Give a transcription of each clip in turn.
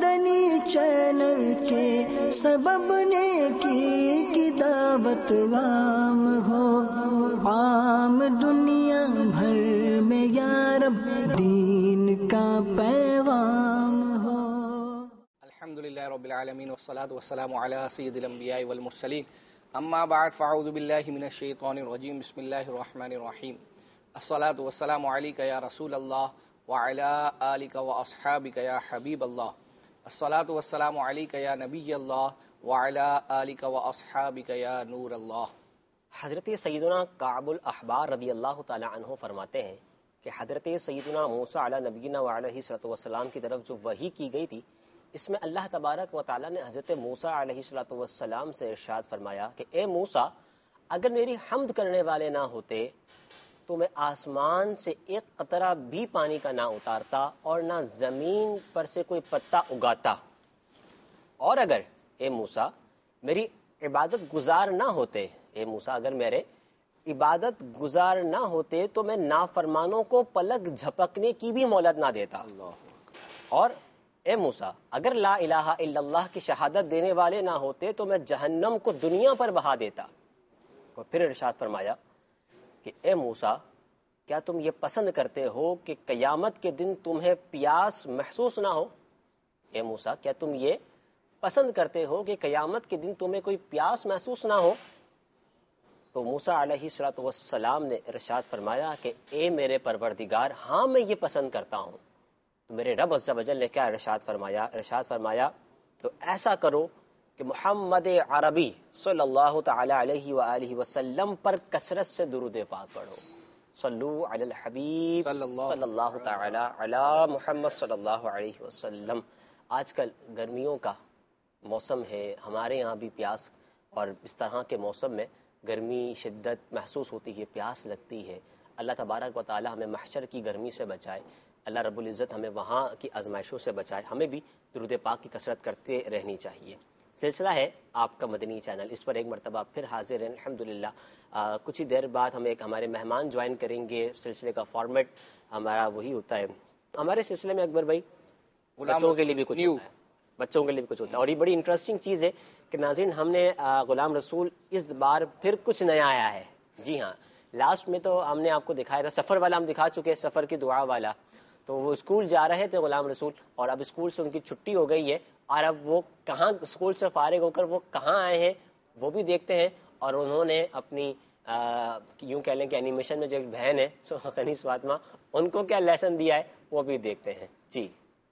مدنی channel کے سبب نیکی کی دعوت عام ہو، عام دنیا بھر میں یا رب دین کا پیغام ہو۔ الحمدللہ رب العالمین والصلاة والسلام علی سید الانبیاء والمرسلین، اما بعد فاعوذ باللہ من الشیطان الرجیم، بسم اللہ الرحمن الرحیم۔ الصلاة والسلام علیک یا رسول اللہ وعلی آلک واصحابک یا حبیب اللہ، الصلاة والسلام علیک یا نبی اللہ وعلی آلک واصحابک یا نور اللہ۔ حضرت سیدنا کعب الاحبار رضی اللہ تعالی عنہ فرماتے ہیں کہ حضرت سیدنا موسیٰ علی نبینا وعلیہ الصلوۃ والسلام کی طرف جو وحی کی گئی تھی، اس میں اللہ تبارک و تعالیٰ نے حضرت موسیٰ علیہ الصلوۃ والسلام سے ارشاد فرمایا کہ اے موسیٰ، اگر میری حمد کرنے والے نہ ہوتے تو میں آسمان سے ایک قطرہ بھی پانی کا نہ اتارتا اور نہ زمین پر سے کوئی پتا اگاتا، اور اگر اے موسیٰ میری عبادت گزار نہ ہوتے، اے موسیٰ اگر میرے عبادت گزار نہ ہوتے تو میں نافرمانوں کو پلک جھپکنے کی بھی مہلت نہ دیتا، اور اے موسیٰ اگر لا الہ الا اللہ کی شہادت دینے والے نہ ہوتے تو میں جہنم کو دنیا پر بہا دیتا۔ اور پھر ارشاد فرمایا کہ اے موسیٰ، کیا تم یہ پسند کرتے ہو کہ قیامت کے دن تمہیں پیاس محسوس نہ ہو؟ اے موسیٰ کیا تم یہ پسند کرتے ہو کہ قیامت کے دن تمہیں کوئی پیاس محسوس نہ ہو؟ تو موسیٰ علیہ الصلوۃ والسلام نے ارشاد فرمایا کہ اے میرے پروردگار، ہاں میں یہ پسند کرتا ہوں۔ تو میرے رب عز و جل نے کیا ارشاد فرمایا تو ایسا کرو کہ محمد عربی صلی اللہ تعالی علیہ وآلہ وسلم پر کثرت سے درود پاک پڑھو۔ صلو علی الحبیب صلی اللہ تعالی علی محمد صلی اللہ علیہ وسلم۔ آج کل گرمیوں کا موسم ہے، ہمارے یہاں بھی پیاس اور اس طرح کے موسم میں گرمی شدت محسوس ہوتی ہے، پیاس لگتی ہے۔ اللہ تبارک و تعالی ہمیں محشر کی گرمی سے بچائے، اللہ رب العزت ہمیں وہاں کی آزمائشوں سے بچائے۔ ہمیں بھی درود پاک کی کثرت کرتے رہنی چاہیے۔ سلسلہ ہے آپ کا مدنی چینل، اس پر ایک مرتبہ پھر حاضر ہیں الحمدللہ۔ کچھ ہی دیر بعد ہم ایک ہمارے مہمان جوائن کریں گے۔ سلسلے کا فارمیٹ ہمارا وہی ہوتا ہے۔ ہمارے سلسلے میں اکبر بھائی بچوں کے لیے بھی کچھ ہوتا ہے، بچوں کے لیے بھی کچھ ہوتا ہے، اور یہ بڑی انٹرسٹنگ چیز ہے کہ ناظرین ہم نے غلام رسول اس بار پھر کچھ نیا آیا ہے۔ جی ہاں، لاسٹ میں تو ہم نے آپ کو دکھایا تھا، سفر والا ہم دکھا چکے، سفر کی دعا والا۔ تو وہ اسکول جا رہے تھے غلام رسول، اور اب اسکول سے ان کی چھٹی ہو گئی ہے، اور اب وہ کہاں اسکول سے فارغ ہو کر وہ کہاں آئے ہیں وہ بھی دیکھتے ہیں، اور انہوں نے اپنی یوں کہہ لیں کہ اینیمیشن میں جو ایک بہن ہے خنیس فاطمہ، ان کو کیا لیسن دیا ہے وہ بھی دیکھتے ہیں۔ جی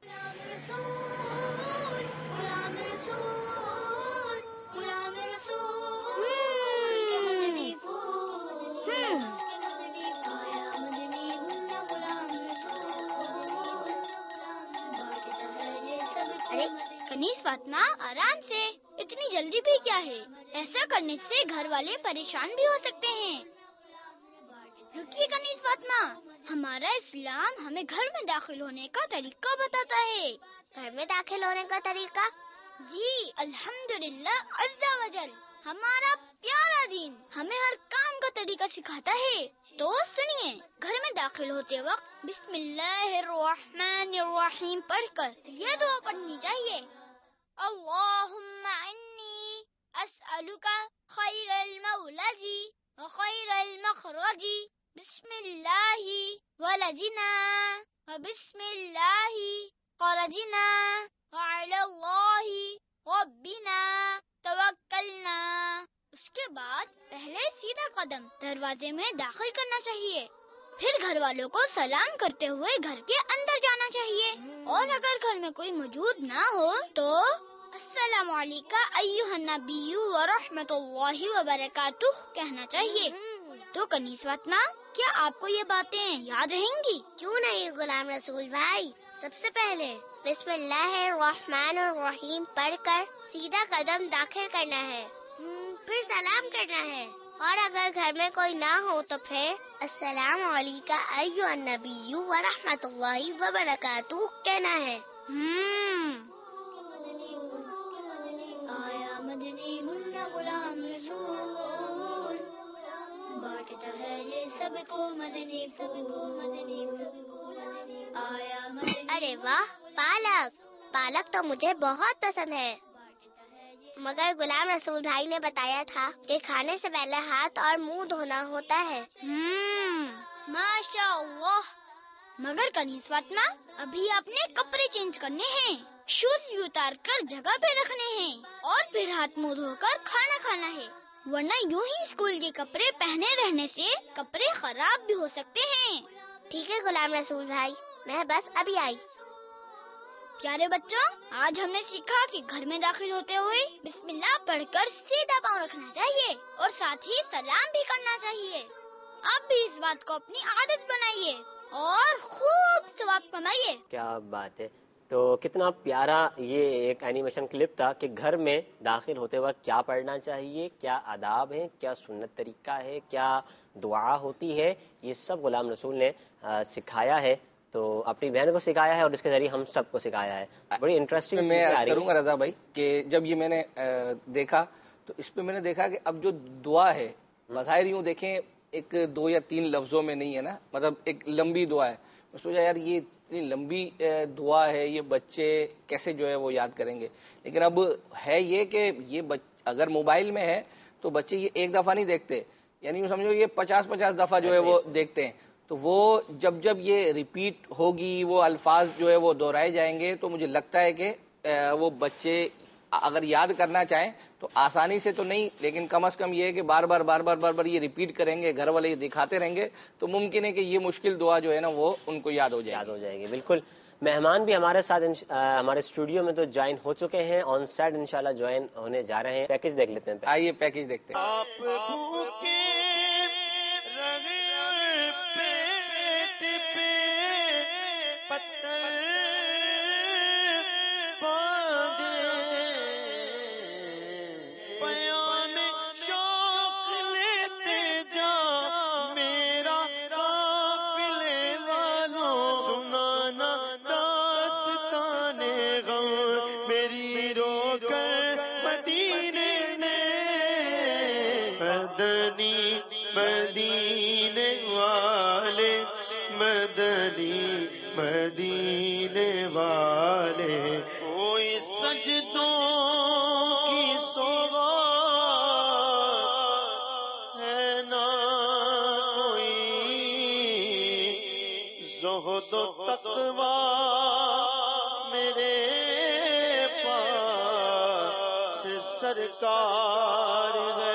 کنیز فاطمہ آرام سے، اتنی جلدی بھی کیا ہے؟ ایسا کرنے سے گھر والے پریشان بھی ہو سکتے ہیں۔ رکیے کنیز فاطمہ، ہمارا اسلام ہمیں گھر میں داخل ہونے کا طریقہ بتاتا ہے۔ گھر میں داخل ہونے کا طریقہ؟ جی الحمدللہ عز و جل، ہمارا پیارا دین ہمیں ہر کام کا طریقہ سکھاتا ہے۔ تو سنیے، گھر میں داخل ہوتے وقت بسم اللہ الرحمن الرحیم پڑھ کر یہ دعا پڑھنی چاہیے: اللہم انی اسألک خیر المولد وخیر المخرج، بسم اللہ ولدنا وبسم اللہ خرجنا وعلی اللہ ربنا توکلنا۔ اس کے بعد پہلے سیدھا قدم دروازے میں داخل کرنا چاہیے، پھر گھر والوں کو سلام کرتے ہوئے گھر کے اندر جانا چاہیے، اور اگر گھر میں کوئی موجود نہ ہو تو السلام علیکم ایھا النبی ورحمۃ اللہ وبرکاتہ کہنا چاہیے۔ تو کنیز فاطمہ، کیا آپ کو یہ باتیں یاد رہیں گی؟ کیوں نہیں غلام رسول بھائی، سب سے پہلے بسم اللہ الرحمن الرحیم پڑھ کر سیدھا قدم داخل کرنا ہے، پھر سلام کرنا ہے، اور اگر گھر میں کوئی نہ ہو تو پھر السلام علیکم ایھا النبی ورحمۃ اللہ وبرکاتہ کہنا ہے۔ آیا مدنی منا غلام رسول، بانٹتا ہے یہ سب کو مدنی پھول، آیا مدنی۔ ارے واہ پالک، पालक तो मुझे बहुत पसंद है, मगर गुलाम रसूल भाई ने बताया था कि खाने से पहले हाथ और मुंह धोना होता है। माशाअल्लाह। मगर कनीज फातिमा, अभी आपने कपड़े चेंज करने हैं, शूज भी उतार कर जगह पे रखने हैं और फिर हाथ मुंह धोकर खाना खाना है, वरना यूं ही स्कूल के कपड़े पहने रहने से कपड़े खराब भी हो सकते हैं। ठीक है गुलाम रसूल भाई, मैं बस अभी आई। प्यारे बच्चों, आज हमने सीखा कि घर में दाखिल होते हुए बिस्मिल्लाह पढ़कर सीधा पाँव रखना चाहिए और साथ ही सलाम भी करना चाहिए। आप भी इस बात को अपनी आदत बनाइए और खूब सवाब कमाइए। क्या बात है। तो कितना प्यारा ये एक एनिमेशन क्लिप था कि घर में दाखिल होते वक्त क्या पढ़ना चाहिए, क्या आदाब है, क्या सुन्नत तरीका है, क्या दुआ होती है, ये सब गुलाम रसूल ने सिखाया है। तो अपनी बहन को सिखाया है और इसके जरिए हम सबको सिखाया है। बड़ी इंटरेस्टिंग मैं करूंगा रजा भाई कि जब ये मैंने देखा तो इस पे मैंने देखा कि अब जो दुआ है बज़ाहिर यूं देखें एक 2 या 3 लफ्जों में नहीं है ना, मतलब एक लंबी दुआ है। मैं सोचा यार ये इतनी लंबी दुआ है, ये बच्चे कैसे जो है वो याद करेंगे। लेकिन अब है ये कि ये अगर मोबाइल में है तो बच्चे ये एक दफा नहीं देखते, यानी यूं समझो ये 50-50 दफा जो है वो देखते हैं। तो वो जब जब ये रिपीट होगी, वो अल्फाज जो है वो दोहराए जाएंगे, तो मुझे लगता है कि वो बच्चे अगर याद करना चाहें तो आसानी से तो नहीं, लेकिन कम से कम ये है कि बार बार ये रिपीट करेंगे, घर वाले ये दिखाते रहेंगे, तो मुमकिन है कि ये मुश्किल दुआ जो है ना वो उनको याद हो जाएगी। बिल्कुल। मेहमान भी हमारे साथ हमारे स्टूडियो में तो ज्वाइन हो चुके हैं, ऑन साइड इंशाल्लाह ज्वाइन होने जा रहे हैं। पैकेज देख लेते हैं। आइए पैकेज देखते हैं। मदीने वाले कोई सजदों की सौगात है ना, कोई ज़ुहद तक़वा मेरे पास सरकार है।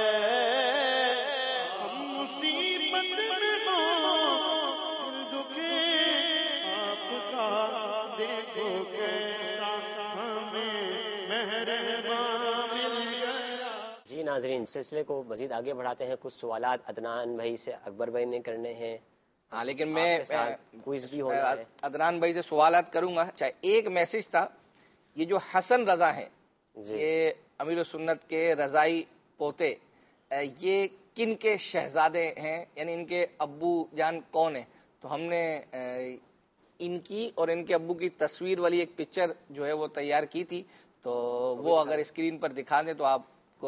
जी नाज़रीन, सिलसिले को मजीद आगे बढ़ाते हैं। कुछ सवालात अदनान भाई से अकबर भाई ने करने हैं। हाँ, लेकिन मैं क्विज भी होना है। अदनान भाई से सवालात करूंगा। चाहे एक मैसेज था, ये जो हसन रजा है, ये अमीर सुन्नत के रजाई पोते, ये किन के शहजादे हैं, यानी इनके अब्बू जान कौन है। तो हमने इनकी और इनके अब्बू की तस्वीर वाली एक पिक्चर जो है वो तैयार की थी, तो वो अगर स्क्रीन पर दिखा दें तो आपको,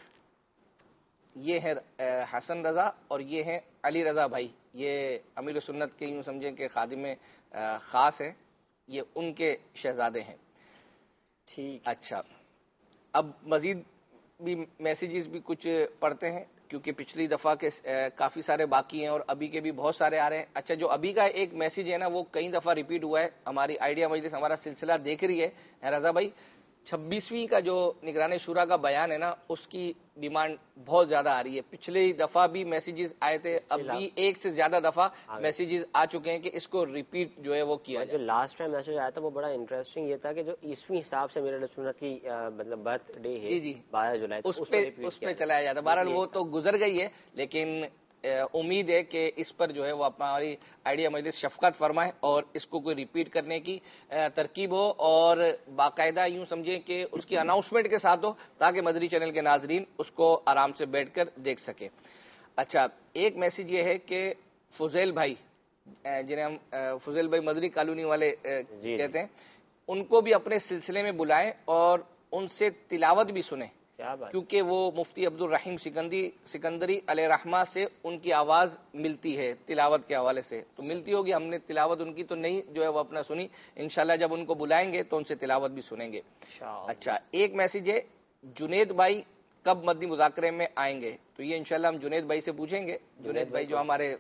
ये है हसन रजा और ये है अली रजा भाई, ये अमीर सुन्नत के यूं समझें कि खादिम खास है, ये उनके शहजादे हैं। ठीक, अच्छा, अब मजीद भी मैसेजेस भी कुछ पढ़ते हैं, क्योंकि पिछली दफा के काफी सारे बाकी हैं और अभी के भी बहुत सारे आ रहे हैं। अच्छा, जो अभी का एक मैसेज है ना वो कई दफा रिपीट हुआ है। हमारी आइडिया मजलिस हमारा सिलसिला देख रही है रजा भाई, 26वीं का जो निगरानी शुरा का बयान है ना, उसकी डिमांड बहुत ज्यादा आ रही है। पिछले दफा भी मैसेजेस आए थे, अब भी एक से ज्यादा दफा मैसेजेस आ चुके हैं कि इसको रिपीट जो है वो किया जाए। जो लास्ट टाइम मैसेज आया था वो बड़ा इंटरेस्टिंग ये था कि जो ईस्वी हिसाब से मेरे सुन्नत की मतलब बर्थडे है जी 12 जुलाई, उस पे चलाया जाता। बहरहाल वो तो गुजर गई है, लेकिन उम्मीद है कि इस पर जो है वो हमारी आइडिया मजलिस शफकत फरमाए और इसको कोई रिपीट करने की तरकीब हो और बाकायदा यूं समझें कि उसकी अनाउंसमेंट के साथ हो, ताकि मदरी चैनल के नाजरीन उसको आराम से बैठकर देख सके। अच्छा, एक मैसेज ये है कि फुजैल भाई, जिन्हें हम फुजैल भाई मदरी कॉलोनी वाले कहते हैं, उनको भी अपने सिलसिले में बुलाएं और उनसे तिलावत भी सुने। کیا بات. کیونکہ وہ مفتی عبد الرحیم سکندری علیہ رحمہ سے ان کی آواز ملتی ہے تلاوت کے حوالے سے. تو ملتی ہوگی، ہم نے تلاوت ان کی تو نہیں جو ہے وہ اپنا سنی. انشاءاللہ جب ان کو بلائیں گے تو ان سے تلاوت بھی سنیں گے. اچھا، ایک میسج ہے، جنید بھائی کب مدنی مذاکرے میں آئیں گے؟ تو یہ انشاءاللہ ہم جنید بھائی سے پوچھیں گے. جنید بھائی جو ہمارے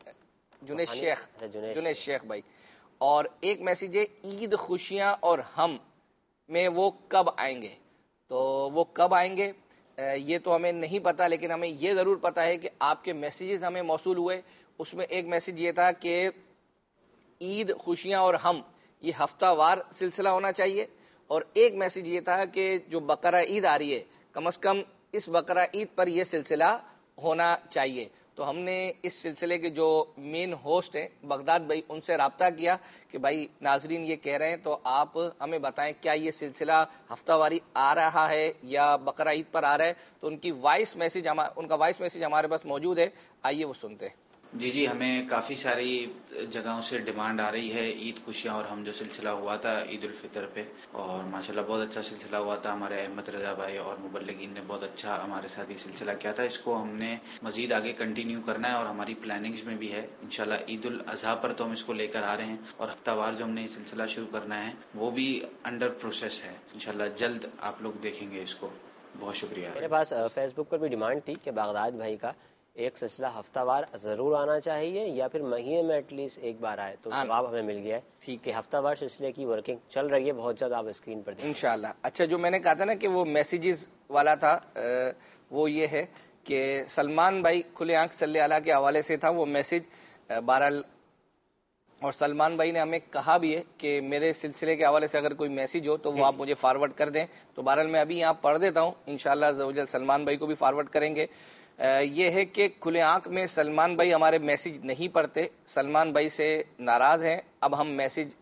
جنید شیخ بھائی. اور ایک میسج ہے، عید خوشیاں اور ہم میں وہ کب آئیں گے؟ تو وہ کب آئیں گے یہ تو ہمیں نہیں پتا، لیکن ہمیں یہ ضرور پتا ہے کہ آپ کے میسیجز ہمیں موصول ہوئے. اس میں ایک میسج یہ تھا کہ عید خوشیاں اور ہم یہ ہفتہ وار سلسلہ ہونا چاہیے، اور ایک میسج یہ تھا کہ جو بقرہ عید آ رہی ہے کم از کم اس بقرہ عید پر یہ سلسلہ ہونا چاہیے. تو ہم نے اس سلسلے کے جو مین ہوسٹ ہیں بغداد بھائی، ان سے رابطہ کیا کہ بھائی ناظرین یہ کہہ رہے ہیں تو آپ ہمیں بتائیں کیا یہ سلسلہ ہفتہ واری آ رہا ہے یا بقرہ عید پر آ رہا ہے. تو ان کا وائس میسج ہمارے پاس موجود ہے، آئیے وہ سنتے ہیں. جی ہمیں کافی ساری جگہوں سے ڈیمانڈ آ رہی ہے عید خوشیاں اور ہم جو سلسلہ ہوا تھا عید الفطر پہ، اور ماشاءاللہ بہت اچھا سلسلہ ہوا تھا. ہمارے احمد رضا بھائی اور مبلغین نے بہت اچھا ہمارے ساتھ یہ سلسلہ کیا تھا. اس کو ہم نے مزید آگے کنٹینیو کرنا ہے اور ہماری پلاننگز میں بھی ہے. انشاءاللہ عید الاضحیٰ پر تو ہم اس کو لے کر آ رہے ہیں، اور ہفتہ وار جو ہم نے یہ سلسلہ شروع کرنا ہے وہ بھی انڈر پروسیس ہے. انشاءاللہ جلد آپ لوگ دیکھیں گے اس کو. بہت شکریہ. میرے پاس فیس بک پر بھی ڈیمانڈ تھی کہ بغداد بھائی کا ایک سلسلہ ہفتہ وار ضرور آنا چاہیے یا پھر مہینے میں ایٹ لیسٹ ایک بار آئے تو ثواب ہمیں مل گیا ہے. ٹھیک ہے، ہفتہ وار سلسلے کی ورکنگ چل رہی ہے، بہت جلد آپ اسکرین پر دیکھیں انشاءاللہ. اچھا، جو میں نے کہا تھا نا کہ وہ میسیجز والا تھا، وہ یہ ہے کہ سلمان بھائی کھلے آنکھ صلی اللہ کے حوالے سے تھا وہ میسج. بہرحال اور سلمان بھائی نے ہمیں کہا بھی ہے کہ میرے سلسلے کے حوالے سے اگر کوئی میسج ہو تو وہ آپ مجھے فارورڈ کر دیں. تو بہرحال میں ابھی یہاں پڑھ دیتا ہوں، انشاءاللہ عزوجل سلمان بھائی کو بھی فارورڈ کریں گے. یہ ہے کہ کھلے آنکھ میں سلمان بھائی ہمارے میسج نہیں پڑھتے، سلمان بھائی سے ناراض ہیں. اب ہم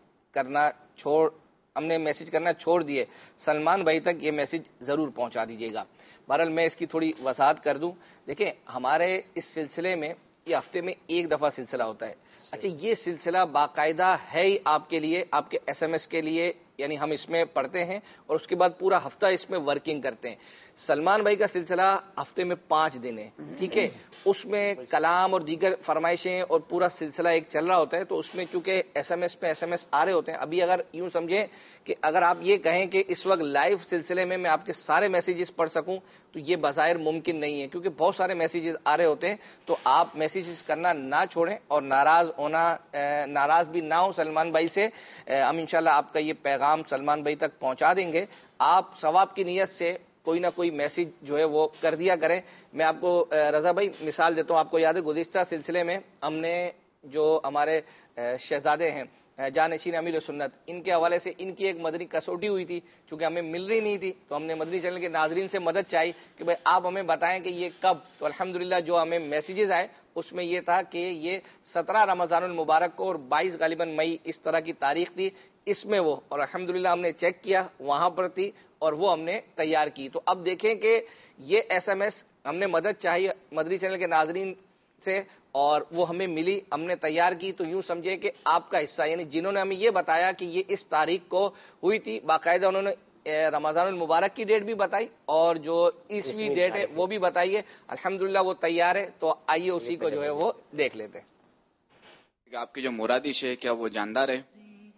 نے میسج کرنا چھوڑ دیے. سلمان بھائی تک یہ میسج ضرور پہنچا دیجیے گا. بہرحال میں اس کی تھوڑی وضاحت کر دوں. دیکھیں ہمارے اس سلسلے میں یہ ہفتے میں ایک دفعہ سلسلہ ہوتا ہے. اچھا، یہ سلسلہ باقاعدہ ہے ہی آپ کے لیے، آپ کے ایس ایم ایس کے لیے، یعنی ہم اس میں پڑھتے ہیں اور اس کے بعد پورا ہفتہ اس میں ورکنگ کرتے ہیں. سلمان بھائی کا سلسلہ ہفتے میں 5 دن ہے، ٹھیک ہے. اس میں کلام اور دیگر فرمائشیں اور پورا سلسلہ ایک چل رہا ہوتا ہے. تو اس میں چونکہ ایس ایم ایس پہ ایس ایم ایس آ رہے ہوتے ہیں. ابھی اگر یوں سمجھیں کہ اگر آپ یہ کہیں کہ اس وقت لائیو سلسلے میں آپ کے سارے میسیجز پڑھ سکوں تو یہ بظاہر ممکن نہیں ہے، کیونکہ بہت سارے میسیجز آ رہے ہوتے ہیں. تو آپ میسیجز کرنا نہ چھوڑیں اور ناراض بھی نہ ہوں سلمان بھائی سے. ہم انشاءاللہ آپ کا یہ پیغام سلمان بھائی تک پہنچا دیں گے. آپ ثواب کی نیت سے کوئی نہ کوئی میسج جو ہے وہ کر دیا کریں. میں آپ کو رضا بھائی مثال دیتا ہوں. آپ کو یاد ہے گزشتہ سلسلے میں ہم نے جو ہمارے شہزادے ہیں جانشین امیر سنت، ان کے حوالے سے ان کی ایک مدنی کسوٹی ہوئی تھی، چونکہ ہمیں مل رہی نہیں تھی تو ہم نے مدنی چینل کے ناظرین سے مدد چاہی کہ بھائی آپ ہمیں بتائیں کہ یہ کب. تو الحمدللہ جو ہمیں میسیجز آئے اس میں یہ تھا کہ یہ 17 رمضان المبارک کو اور 22 غالباً مئی اس طرح کی تاریخ تھی اس میں وہ. اور الحمدللہ ہم نے چیک کیا وہاں پر تھی اور وہ ہم نے تیار کی. تو اب دیکھیں کہ یہ ایس ایم ایس ہم نے مدد چاہی مدنی چینل کے ناظرین سے اور وہ ہمیں ملی، ہم نے تیار کی. تو یوں سمجھے کہ آپ کا حصہ، یعنی جنہوں نے ہمیں یہ بتایا کہ یہ اس تاریخ کو ہوئی تھی، باقاعدہ انہوں نے رمضان المبارک کی ڈیٹ بھی بتائی اور جو عیسوی ڈیٹ ہے وہ بھی بتائیے. الحمدللہ وہ تیار ہے. تو آئیے اسی کو جو ہے وہ دیکھ لیتے ہیں. آپ کی جو مرادش ہے کیا وہ جاندار ہے؟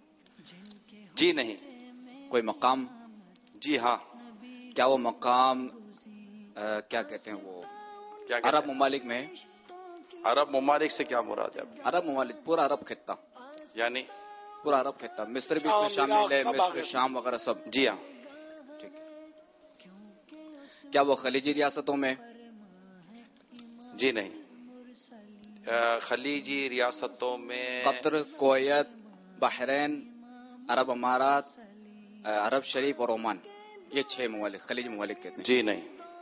جی نہیں. کوئی مقام؟ جی ہاں. کیا وہ مقام کیا کہتے ہیں وہ کیا عرب ممالک میں ہے؟ عرب ممالک سے کیا مراد ہے آپ کی؟ عرب ممالک پورا عرب خطہ، یعنی پورا عرب خطہ، مصر بھی اس میں شامل ہے، مصر شام وغیرہ سب. جی ہاں. ٹھیک ہے. کیا وہ خلیجی ریاستوں میں؟ جی نہیں. خلیجی ریاستوں میں قطر، کویت، بحرین، عرب امارات، عرب شریف اور عمان، یہ 6 ممالک خلیجی ممالک کہتے ہیں. جی نہیں.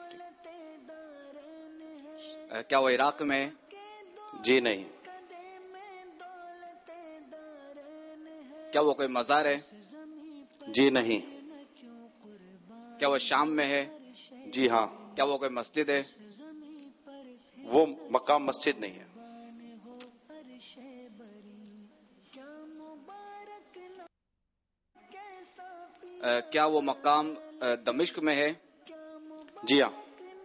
کیا وہ عراق میں ہے؟ جی نہیں. کیا وہ کوئی مزار ہے؟ جی نہیں. کیا وہ شام میں ہے؟ جی ہاں. کیا وہ کوئی مسجد ہے؟ وہ مقام مسجد نہیں ہے. کیا وہ مقام دمشق میں ہے؟ جی ہاں.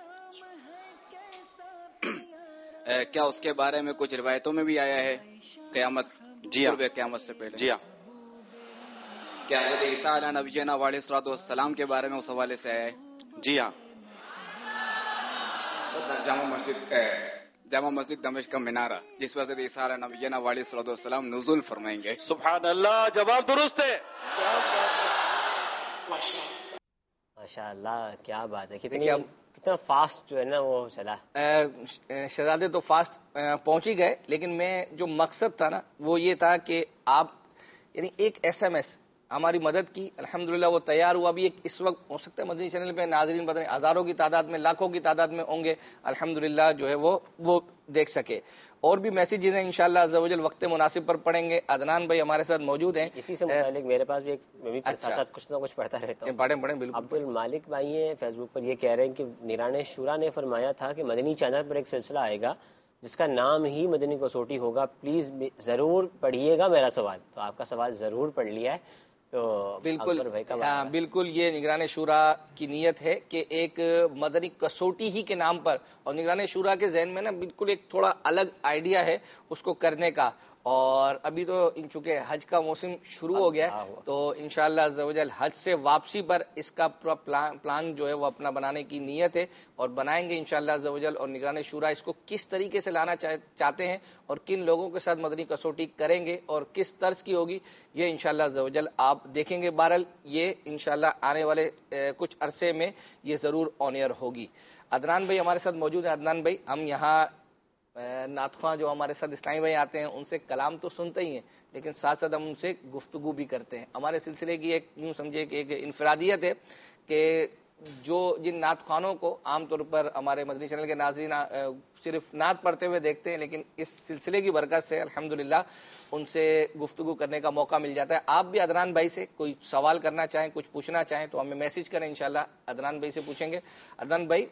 کیا اس کے بارے میں کچھ روایتوں میں بھی آیا ہے قیامت جی ہاں. قرب قیامت سے پہلے؟ جی ہاں. کیا حضرت عیسیٰ علیہ نبینا علیہ الصلوۃ والسلام کے بارے میں اس حوالے سے آیا ہے؟ جی ہاں. جامع مسجد دمشق کا مینارہ جس پر حضرت عیسیٰ علیہ نبینا علیہ الصلوۃ والسلام نزول فرمائیں گے. سبحان اللہ. جواب درست ہے. ماشاء اللہ کیا بات ہے، دیکھیے کتنا فاسٹ جو ہے نا وہ چلا. شہزادے تو فاسٹ پہنچ ہی گئے، لیکن میں جو مقصد تھا نا وہ یہ تھا کہ آپ یعنی ایک ایس ایم ایس ہماری مدد کی، الحمدللہ وہ تیار ہوا. ابھی ایک اس وقت ہو سکتا ہے مدنی چینل پہ ناظرین پتہ نہیں ہزاروں کی تعداد میں، لاکھوں کی تعداد میں ہوں گے، الحمدللہ جو ہے وہ دیکھ سکے. اور بھی میسیجز ہیں انشاءاللہ عز و جل وقت مناسب پر پڑھیں گے. عدنان بھائی ہمارے ساتھ موجود ہیں. اسی سے متعلق میرے پاس بھی میں بھی ساتھ کچھ نہ کچھ پڑھتا رہتا ہوں. پڑھیں بالکل. عبد المالک بھائی ہیں فیس بک پر، یہ کہہ رہے ہیں کہ نگران شورا نے فرمایا تھا کہ مدنی چینل پر ایک سلسلہ آئے گا جس کا نام ہی مدنی کسوٹی ہوگا، پلیز ضرور پڑھیے گا میرا سوال. تو آپ کا سوال ضرور پڑھ لیا ہے. تو بالکل بالکل یہ نگران شورا کی نیت ہے کہ ایک مدنی کسوٹی ہی کے نام پر، اور نگران شورا کے ذہن میں نا بالکل ایک تھوڑا الگ آئیڈیا ہے اس کو کرنے کا. اور ابھی تو چونکہ حج کا موسم شروع ہو گیا ہے تو انشاءاللہ عز و جل حج سے واپسی پر اس کا پورا پلان جو ہے وہ اپنا بنانے کی نیت ہے، اور بنائیں گے انشاءاللہ عز و جل. اور نگران شورا اس کو کس طریقے سے لانا چاہتے ہیں اور کن لوگوں کے ساتھ مدنی کسوٹی کریں گے اور کس طرز کی ہوگی، یہ انشاءاللہ عز و جل آپ دیکھیں گے. بہرحال یہ انشاءاللہ آنے والے کچھ عرصے میں یہ ضرور آن ایئر ہوگی. عدنان بھائی ہمارے ساتھ موجود ہیں. عدنان بھائی، ہم یہاں نعت خواں جو ہمارے ساتھ اسلامی بھائی آتے ہیں ان سے کلام تو سنتے ہی ہیں، لیکن ساتھ ساتھ ہم ان سے گفتگو بھی کرتے ہیں. ہمارے سلسلے کی ایک یوں سمجھے کہ ایک انفرادیت ہے کہ جو جن نعت خوانوں کو عام طور پر ہمارے مدنی چینل کے ناظرین صرف نعت پڑھتے ہوئے دیکھتے ہیں، لیکن اس سلسلے کی برکت سے الحمدللہ ان سے گفتگو کرنے کا موقع مل جاتا ہے. آپ بھی عدنان بھائی سے کوئی سوال کرنا چاہیں، کچھ پوچھنا چاہیں تو ہمیں میسج کریں، انشاءاللہ عدنان بھائی سے پوچھیں گے. عدنان بھائی،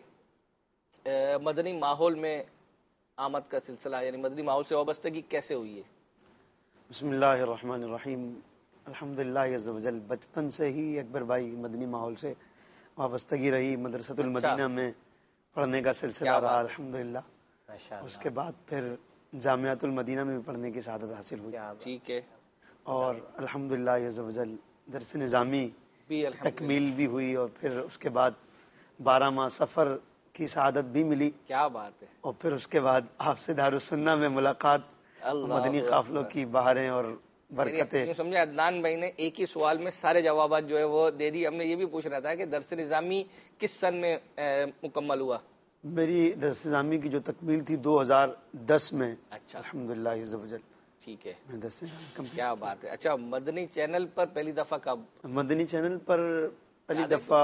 مدنی ماحول میں آمد کا سلسلہ یعنی مدنی ماحول سے وابستگی کیسے ہوئی ہے؟ بسم اللہ الرحمن الرحیم. الحمدللہ عز و جل بچپن سے ہی اکبر بھائی مدنی ماحول سے وابستگی رہی. مدرسۃ المدینہ میں پڑھنے کا سلسلہ رہا الحمدللہ. اس کے بعد پھر جامعۃ المدینہ میں بھی پڑھنے کی سعادت حاصل ہوئی. ٹھیک ہے. اور الحمدللہ عز و جل درس نظامی تکمیل بھی ہوئی، اور پھر اس کے بعد 12 ماہ سفر کی سعادت بھی ملی. کیا بات ہے. اور پھر اس کے بعد آپ سے دارالسنہ میں ملاقات، مدنی قافلوں کی بہاریں اور برکتیں. سمجھے عدنان بھائی نے ایک ہی سوال میں سارے جوابات جو ہے وہ دے دی. ہم نے یہ بھی پوچھ رہا تھا کہ درس نظامی کس سن میں مکمل ہوا؟ میری درس نظامی کی جو تکمیل تھی 2010 میں. اچھا الحمدللہ عز و جل. ٹھیک ہے. کیا بات ہے. اچھا مدنی چینل پر پہلی دفعہ کب؟ مدنی چینل پر پہلی دفعہ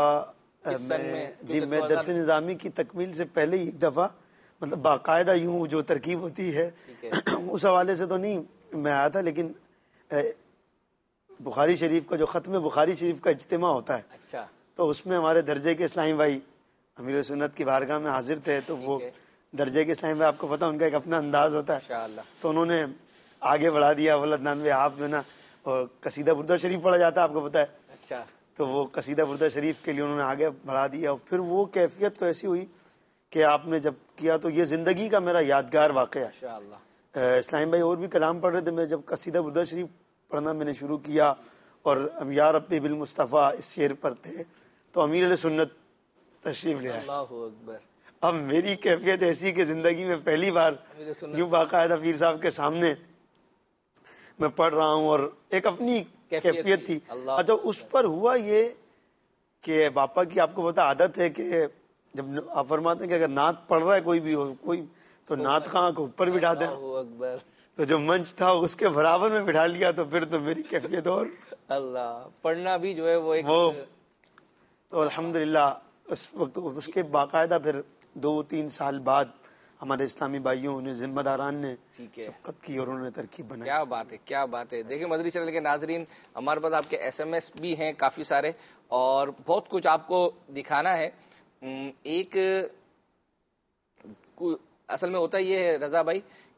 جی میں درس نظامی کی تکمیل سے پہلے ایک دفعہ مطلب باقاعدہ یوں جو ترکیب ہوتی ہے اس حوالے سے تو نہیں میں آیا تھا، لیکن بخاری شریف کا جو ختم بخاری شریف کا اجتماع ہوتا ہے اچھا تو اس میں ہمارے درجے کے اسلامی بھائی امیر سنت کی بارگاہ میں حاضر تھے. تو وہ درجے کے اسلامی بھائی آپ کو پتا ان کا ایک اپنا انداز ہوتا ہے، تو انہوں نے آگے بڑھا دیا. عدنان بھائی آپ جو نا قصیدہ بردہ شریف پڑھا جاتا ہے آپ کو پتا ہے. اچھا تو وہ قصیدہ بردہ شریف کے لیے انہوں نے آگے بڑھا دیا. اور پھر وہ کیفیت تو ایسی ہوئی کہ آپ نے جب کیا تو یہ زندگی کا میرا یادگار واقعہ ہے. اسلام بھائی اور بھی کلام پڑھ رہے تھے، میں جب قصیدہ بردہ شریف پڑھنا میں نے شروع کیا اور یا ربی بالمصطفیٰ اس شعر پر تھے تو امیر علیہ سنت تشریف لے آئے. اللہ اکبر. اب میری کیفیت ایسی کہ زندگی میں پہلی بار یوں باقاعدہ پیر صاحب کے سامنے میں پڑھ رہا ہوں اور ایک اپنی کیفیت تھی. اچھا اس پر ہوا یہ کہ باپا کی آپ کو پتا عادت ہے کہ جب آپ فرماتے ہیں کہ اگر نعت پڑھ رہا ہے کوئی بھی ہو کوئی تو نعت خواں کو اوپر بٹھا دیں. تو جو منچ تھا اس کے برابر میں بٹھا لیا تو پھر تو میری کیفیت اور اللہ پڑھنا بھی جو ہے وہ تو الحمدللہ اس وقت اس کے باقاعدہ پھر 2-3 سال بعد ہمارے اسلامی بھائیوں نے ذمہ داران نے شفقت کی اور انہوں نے ترکیب بنائی. کیا بات ہے کیا بات ہے. دیکھیں مدنی چینل کے ناظرین ہمارے پاس آپ کے ایس ایم ایس بھی ہیں کافی سارے اور بہت کچھ آپ کو دکھانا ہے. ایک اصل میں ہوتا یہ ہے رضا بھائی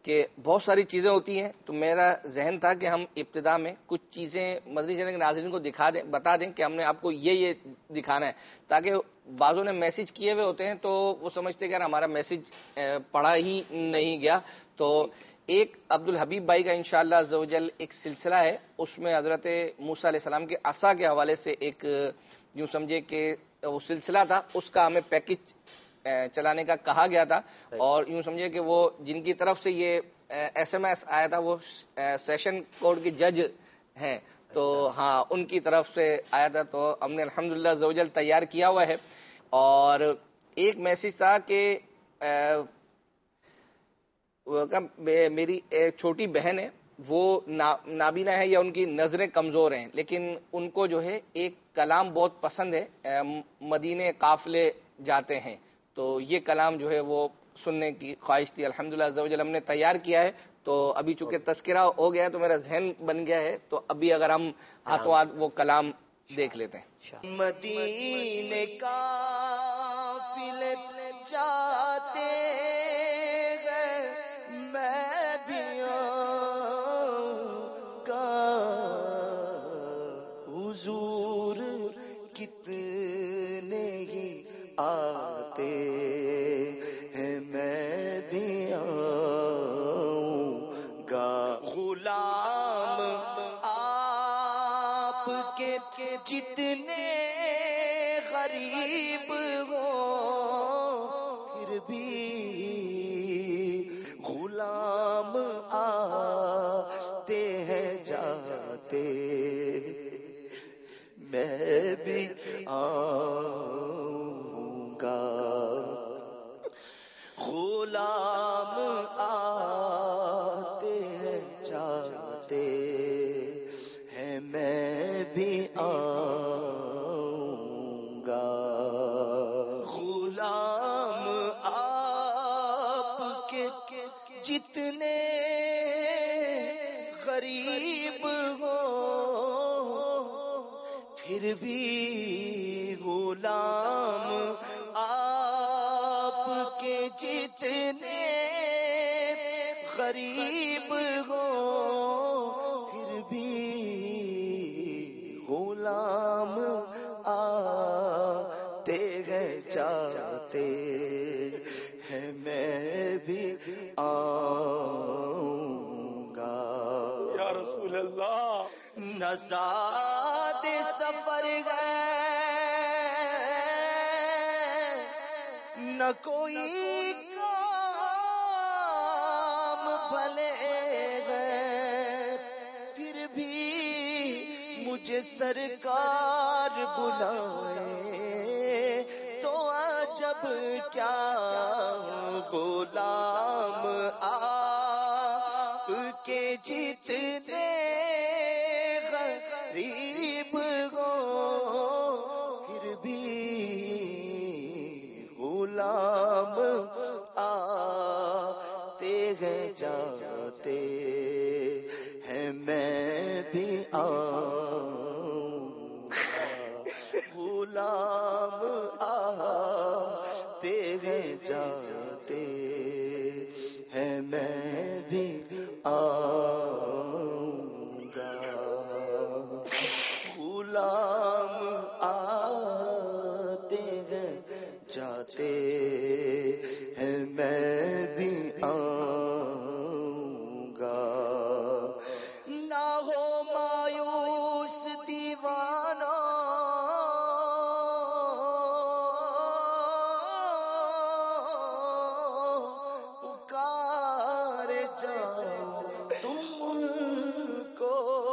کہ بہت ساری چیزیں ہوتی ہیں، تو میرا ذہن تھا کہ ہم ابتدا میں کچھ چیزیں مدنی چینل کے ناظرین کو دکھا دیں، بتا دیں کہ ہم نے آپ کو یہ دکھانا ہے، تاکہ بعضوں نے میسج کیے ہوئے ہوتے ہیں تو وہ سمجھتے ہیں کہ ہمارا میسج پڑھا ہی نہیں گیا. تو ایک عبد الحبیب بھائی کا انشاءاللہ عز و جل ایک سلسلہ ہے، اس میں حضرت موسیٰ علیہ السلام کے عصا کے حوالے سے ایک یوں سمجھے کہ وہ سلسلہ تھا، اس کا ہمیں پیکج چلانے کا کہا گیا تھا. اور یوں سمجھے کہ وہ جن کی طرف سے یہ ایس ایم ایس آیا تھا وہ سیشن کورٹ کے جج ہیں، تو ہاں ان کی طرف سے آیا تھا، تو ہم نے الحمدللہ عز و جل تیار کیا ہوا ہے. اور ایک میسج تھا کہ میری ایک چھوٹی بہن ہے، وہ نابینا ہے یا ان کی نظریں کمزور ہیں، لیکن ان کو جو ہے ایک کلام بہت پسند ہے، مدینے قافلے جاتے ہیں، تو یہ کلام جو ہے وہ سننے کی خواہش تھی. الحمدللہ عز و جل ہم نے تیار کیا ہے. تو ابھی چونکہ تذکرہ ہو گیا ہے تو میرا ذہن بن گیا ہے، تو ابھی اگر ہم ہاتھوں ہاتھ وہ کلام دیکھ لیتے ہیں. مدینے قافلے جاتے حضور کتنے ہی آتے ہیں، میں بھی آؤں گا. غلام آپ کے جتنے غریب ہو پھر بھی غلام آتے ہیں جاتے، میں بھی آؤں گا. غلام آتے ہیں جاتے ہیں، میں بھی آؤں گا. غلام آپ کے جتنے غریب ہو پھر بھی غلام آپ کے جتنے غریب ہو پھر بھی غلام آتے ہیں جاتے ہیں، میں بھی آؤں گا. یا رسول اللہ نزاد سفر گئے نہ کوئی کام بھلے گئے، پھر بھی مجھے سرکار بلائے تو عجب کیا. غلام آپ کے جتنے غریب ہو پھر بھی غلام آتے ہیں جاتے ہیں، میں بھی آؤں گا. غلام آتے ہیں جاتے ہیں، میں بھی آؤں گا. غلام آتے ہیں جاتے ہیں، میں بھی آؤں گا. نہ ہو مایوس دیوانہ پکار جاؤ تم ان کو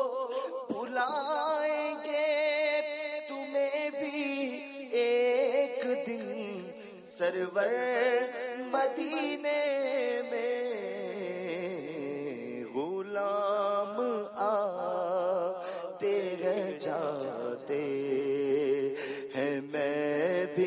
بلائیں گے تمہیں بھی ایک دن سرور مدینے میں. غلام آتے ہیں جاتے ہیں، میں بھی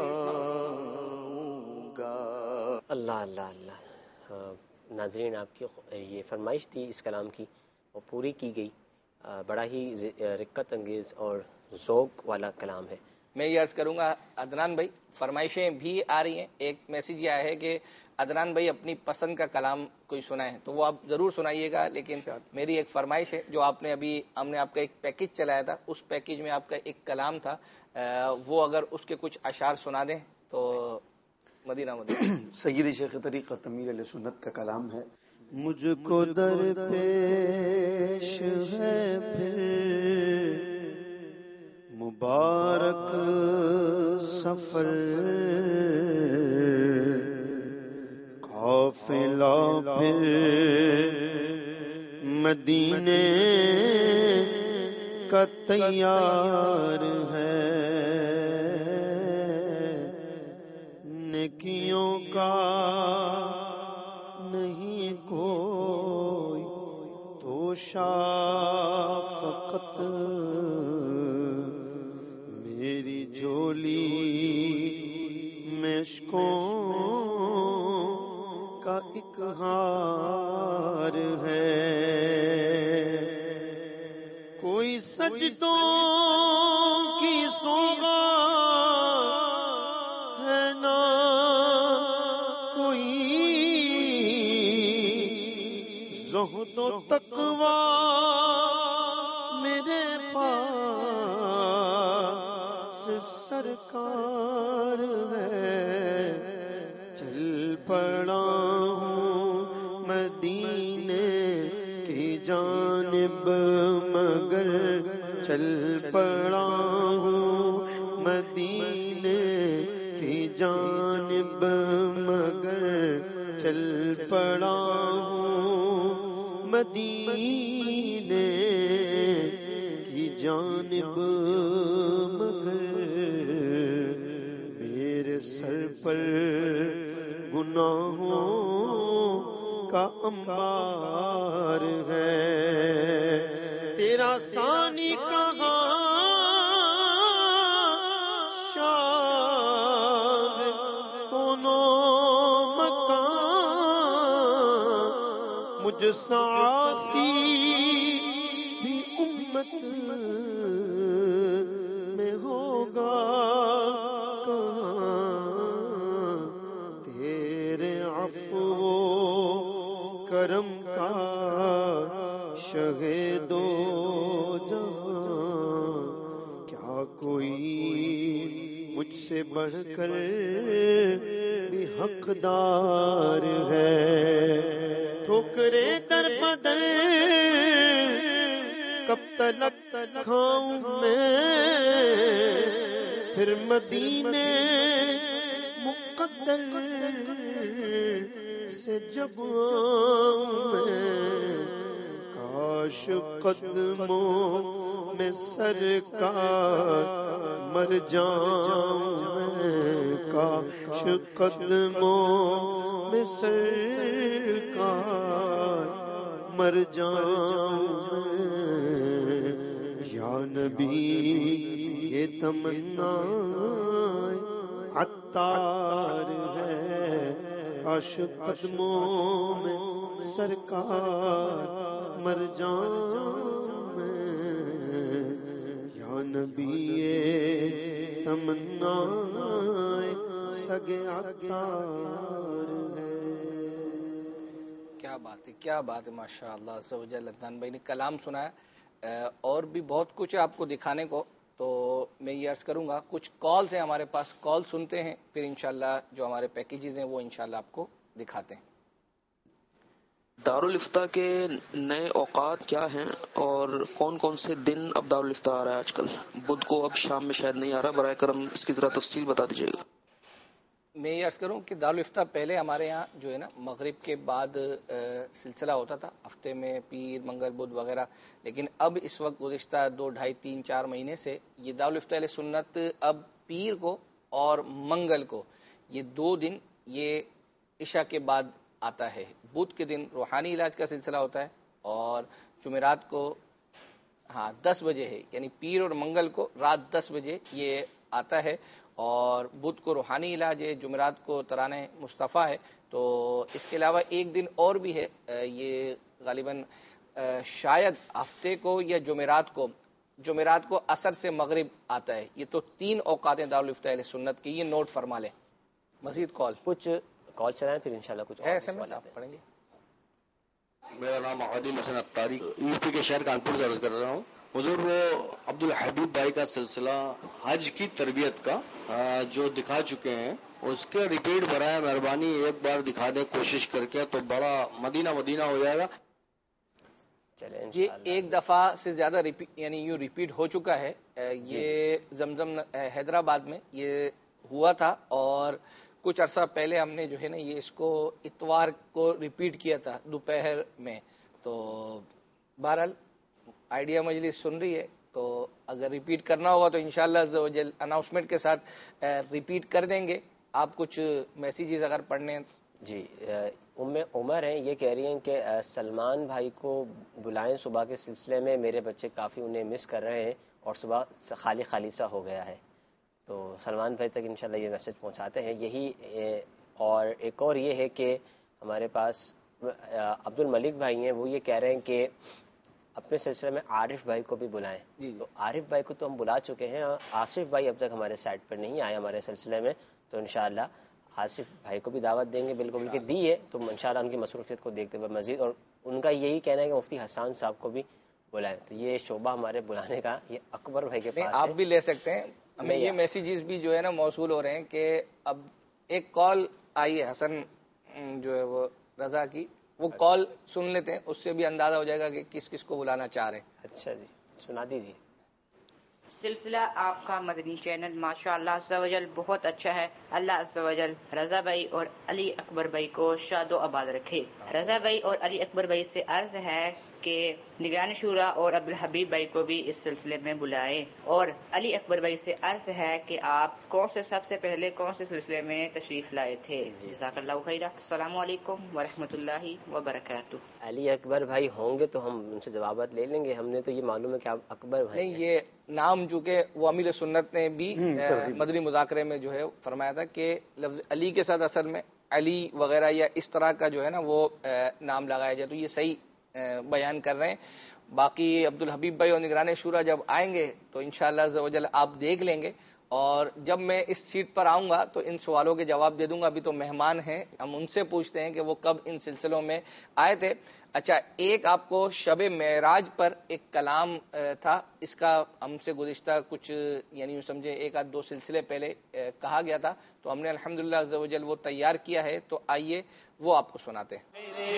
آؤں گا. اللہ اللہ اللہ. ناظرین آپ کی یہ فرمائش تھی اس کلام کی وہ پوری کی گئی. بڑا ہی رقت انگیز اور ذوق والا کلام ہے. میں یہ عرض کروں گا عدنان بھائی، فرمائشیں بھی آ رہی ہیں. ایک میسج یہ آیا ہے کہ عدنان بھائی اپنی پسند کا کلام کوئی سنائیں، تو وہ آپ ضرور سنائیے گا. لیکن میری ایک فرمائش ہے، جو آپ نے ابھی ہم نے آپ کا ایک پیکج چلایا تھا، اس پیکج میں آپ کا ایک کلام تھا، وہ اگر اس کے کچھ اشعار سنا دیں تو مدینہ مدینہ. سیدی شیخ طریقت امیر علیہ سنت کا کلام ہے. مجھ کو در پیش ہے پھر مبارک سفر، قافلہ پھر مدینے کا تیار ہے، نیکیوں کا نہیں کوئی توشا، فقط میری جھولی میں اشکوں کا ایک ہار ہے. کوئی سجدوں کی سوغات ہے نا، کوئی زہد و تقوی میرے پاس سرکار ہے. چل پڑا ہوں مدینے کی جانب، مگر چل پڑا ہوں مدینے کی جانب، مگر چل پڑا ہوں مدینے کی جانب، مگر میرے سر پر گناہوں کا انبار ہے. تیرا ثانی کہاں شاہ کونو مکان، مجھ سعاسی بھی امت میں ہوگا کہاں. تیرے عفو و کرم کا شہید و جہاں، کیا کوئی مجھ سے بڑھ کر بھی حقدار ہے. ٹھوکرے در بدر کب تلک کھاؤں میں، پھر مدینے مقدر سے جب آؤں میں. کاش قدموں میں سرکار مر جاؤں میں، کاش قدموں میں سرکار مر جاؤں میں. یا نبی یہ تمنا عطار ہے، کاش قدموں میں سرکار مر جاؤں میں. یا نبی یہ تمنا سگے عطار ہے. کیا بات ہے، کیا بات ہے، ماشاء اللہ عز و جل. عدنان بھائی نے کلام سنایا، اور بھی بہت کچھ ہے آپ کو دکھانے کو. تو میں یہ عرض کروں گا کچھ کالز ہیں ہمارے پاس، کال سنتے ہیں، پھر انشاءاللہ جو ہمارے پیکیجز ہیں وہ انشاءاللہ آپ کو دکھاتے ہیں. دارالفتہ کے نئے اوقات کیا ہیں اور کون کون سے دن اب دارالفتہ آ رہا ہے؟ آج کل بدھ کو اب شام میں شاید نہیں آ رہا، برائے کرم اس کی ذرا تفصیل بتا دیجیے گا. میں یہ عرض کروں کہ دارالفتہ پہلے ہمارے یہاں جو ہے نا مغرب کے بعد سلسلہ ہوتا تھا، ہفتے میں پیر منگل بدھ وغیرہ. لیکن اب اس وقت گزشتہ 2 ڈھائی 3 4 مہینے سے یہ دارالفتہ اہل سنت اب پیر کو اور منگل کو یہ 2 دن یہ عشاء کے بعد آتا ہے. بدھ کے دن روحانی علاج کا سلسلہ ہوتا ہے، اور جمعرات کو 10 بجے ہے، یعنی پیر اور منگل کو رات 10 بجے یہ آتا ہے. اور بدھ کو روحانی علاج ہے، جمعرات کو ترانہ مصطفیٰ ہے. تو اس کے علاوہ ایک دن اور بھی ہے، یہ غالباً شاید ہفتے کو یا جمعرات کو جمعرات کو عصر سے مغرب آتا ہے. یہ تو 3 اوقات ہیں دارالفتہ اہل سنت کی, یہ نوٹ فرما لیں. مزید کال کچھ کال چلائیں پھر انشاءاللہ کچھ ایسے میں آپ پڑھیں گے. میرا نام عادل حسن اختاری یو پی کے شہر کانپور سے عرض کر رہا ہوں. حضور وہ عبدالحبیب بھائی کا سلسلہ حج کی تربیت کا جو دکھا چکے ہیں اس کے ریپیٹ برائے مہربانی ایک بار دکھا دیں کوشش کر کے تو بڑا مدینہ مدینہ ہو جائے گا. یہ ایک دفعہ سے زیادہ یعنی یوں ریپیٹ ہو چکا ہے. یہ زمزم حیدرآباد میں یہ ہوا تھا اور کچھ عرصہ پہلے ہم نے جو ہے نا یہ اس کو اتوار کو ریپیٹ کیا تھا دوپہر میں. تو بہرحال آئیڈیا مجلس سن رہی ہے تو اگر ریپیٹ کرنا ہوگا تو انشاءاللہ اناؤنسمنٹ کے ساتھ ریپیٹ کر دیں گے. آپ کچھ میسیجز اگر پڑھنے ہیں. جی عمر ہیں, یہ کہہ رہی ہیں کہ سلمان بھائی کو بلائیں صبح کے سلسلے میں, میرے بچے کافی انہیں مس کر رہے ہیں اور صبح خالی خالی سا ہو گیا ہے. تو سلمان بھائی تک انشاءاللہ یہ میسج پہنچاتے ہیں یہی. اور ایک اور یہ ہے کہ ہمارے پاس عبد الملک بھائی ہیں, وہ یہ کہہ رہے ہیں کہ اپنے سلسلے میں عارف بھائی کو بھی بلائیں. تو عارف بھائی کو تو ہم بلا چکے ہیں, آصف بھائی اب تک ہمارے سائٹ پر نہیں آئے ہمارے سلسلے میں, تو انشاءاللہ آصف بھائی کو بھی دعوت دیں گے. بالکل بلکہ دی ہے تو انشاءاللہ ان کی مصروفیت کو دیکھتے ہوئے مزید, اور ان کا یہی کہنا ہے کہ مفتی حسان صاحب کو بھی بلائیں. تو یہ شعبہ ہمارے بلانے کا یہ اکبر بھائی کے پاس آپ بھی لے سکتے ہیں. ہمیں یہ میسیجز بھی جو ہے نا موصول ہو رہے ہیں کہ اب ایک کال آئی ہے حسن جو ہے وہ رضا کی, وہ کال سن لیتے ہیں, اس سے بھی اندازہ ہو جائے گا کہ کس کس کو بلانا چاہ رہے ہیں. اچھا جی سنا دیجیے. سلسلہ آپ کا مدنی چینل ماشاءاللہ عز و جل بہت اچھا ہے. اللہ عز و جل رضا بھائی اور علی اکبر بھائی کو شاد و آباد رکھے. رضا بھائی اور علی اکبر بھائی سے عرض ہے کہ نگران شورا اور عبدالحبیب بھائی کو بھی اس سلسلے میں بلائیں, اور علی اکبر بھائی سے عرض ہے کہ آپ سب سے پہلے کون سے سلسلے میں تشریف لائے تھے. جزاک اللہ خیرہ. السلام علیکم ورحمۃ اللہ وبرکاتہ. علی اکبر بھائی ہوں گے تو ہم ان سے جوابات لے لیں گے. ہم نے تو یہ معلوم ہے کہ آپ اکبر بھائی نہیں, یہ نام چونکہ وہ امیر سنت نے بھی مدنی مذاکرے میں جو ہے فرمایا تھا کہ لفظ علی کے ساتھ اصل میں علی وغیرہ یا اس طرح کا جو ہے نا وہ نام لگایا جائے, تو یہ صحیح بیان کر رہے ہیں. باقی عبدالحبیب بھائی اور نگران شورا جب آئیں گے تو انشاءاللہ عز و جل آپ دیکھ لیں گے, اور جب میں اس سیٹ پر آؤں گا تو ان سوالوں کے جواب دے دوں گا. ابھی تو مہمان ہیں, ہم ان سے پوچھتے ہیں کہ وہ کب ان سلسلوں میں آئے تھے. اچھا, ایک آپ کو شب معراج پر ایک کلام تھا, اس کا ہم سے گزشتہ کچھ یعنی سمجھے 1-2 سلسلے پہلے کہا گیا تھا, تو ہم نے الحمدللہ عز و جل وہ تیار کیا ہے, تو آئیے وہ آپ کو سناتے ہیں.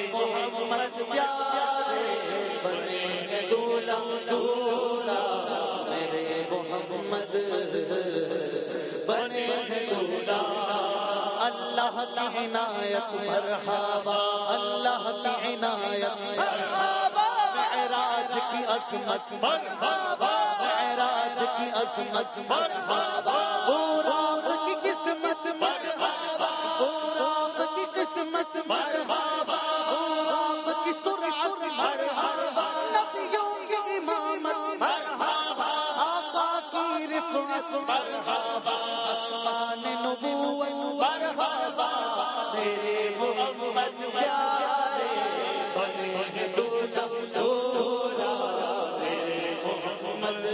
اللہ کی عنایت مرحبا, اللہ کی عنایت مرحبا, معراج کی عظمت مرحبا, معراج کی عظمت مرحبا, رات کی قسمت مرحبا, رات کی قسمت مرحبا, رات کی سرعت مرحبا, نبیوں کی امامت مرحبا, آقا کی رفعت مرحبا, آسمان نبوت مرحبا, میرے محمد پیارے بنے دولا, میرے محمد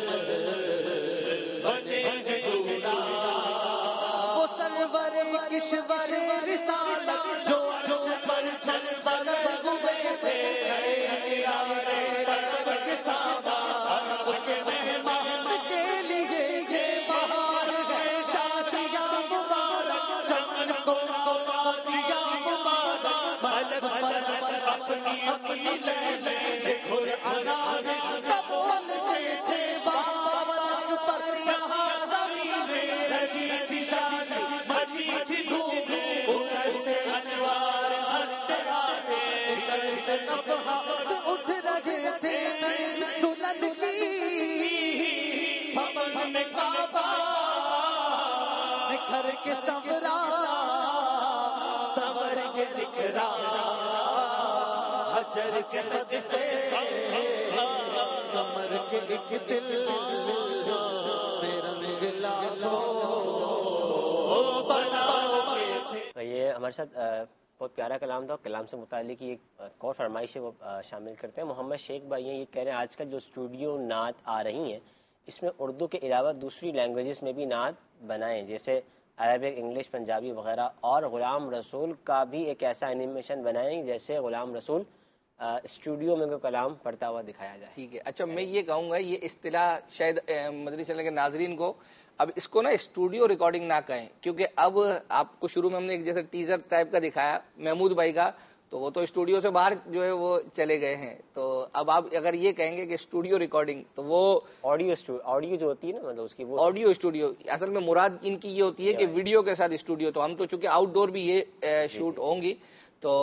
بنے دولا, وہ سرور کشور رسالت جو عرش پر چل بدل ہوئے تھے, کے صحابہ ان کے مہمان کے لیے یہ بہار ہے, شادیاں مبارک چمن کو شادیاں مبارک, ملک ملک اپنی اپنی لے لے گھر انانے بولتے تھے بابک پر یہاں زمین میں رجی تھی شادی مچی تھی دھوم, ادھر سے انوار ہنستے آتے, ادھر سے نفحات اٹھ رہے تھے دلہن کی بھون میں کعبہ نکھر کے سورا سور کے ذکرا, حجر کے سج سے کمر کے ایک دل میرا نگلا لو بنا. یہ ہمارے ساتھ بہت پیارا کلام تھا. کلام سے متعلق یہ ایک اور فرمائش ہے وہ شامل کرتے ہیں. محمد شیخ بھائی ہیں, یہ کہہ رہے ہیں آج کل جو اسٹوڈیو نعت آ رہی ہیں اس میں اردو کے علاوہ دوسری لینگویجز میں بھی نعت بنائیں, جیسے عربک, انگلش, پنجابی وغیرہ, اور غلام رسول کا بھی ایک ایسا اینیمیشن بنائیں جیسے غلام رسول اسٹوڈیو میں کوئی کلام پڑھتا ہوا دکھایا جائے. ٹھیک ہے. اچھا, میں یہ کہوں گا یہ اصطلاح شاید مدنی چینل کے ناظرین کو اب اس کو نا اسٹوڈیو ریکارڈنگ نہ کہیں, کیونکہ اب آپ کو شروع میں ہم نے ایک جیسے ٹیزر ٹائپ کا دکھایا محمود بھائی کا, تو وہ تو اسٹوڈیو سے باہر جو ہے وہ چلے گئے ہیں. تو اب آپ اگر یہ کہیں گے کہ اسٹوڈیو ریکارڈنگ, تو وہ آڈیو جو ہوتی ہے نا, مطلب اس کی وہ آڈیو اسٹوڈیو, اصل میں مراد ان کی یہ ہوتی ہے کہ ویڈیو کے ساتھ اسٹوڈیو. تو ہم تو چونکہ آؤٹ ڈور بھی یہ شوٹ ہوں گی, تو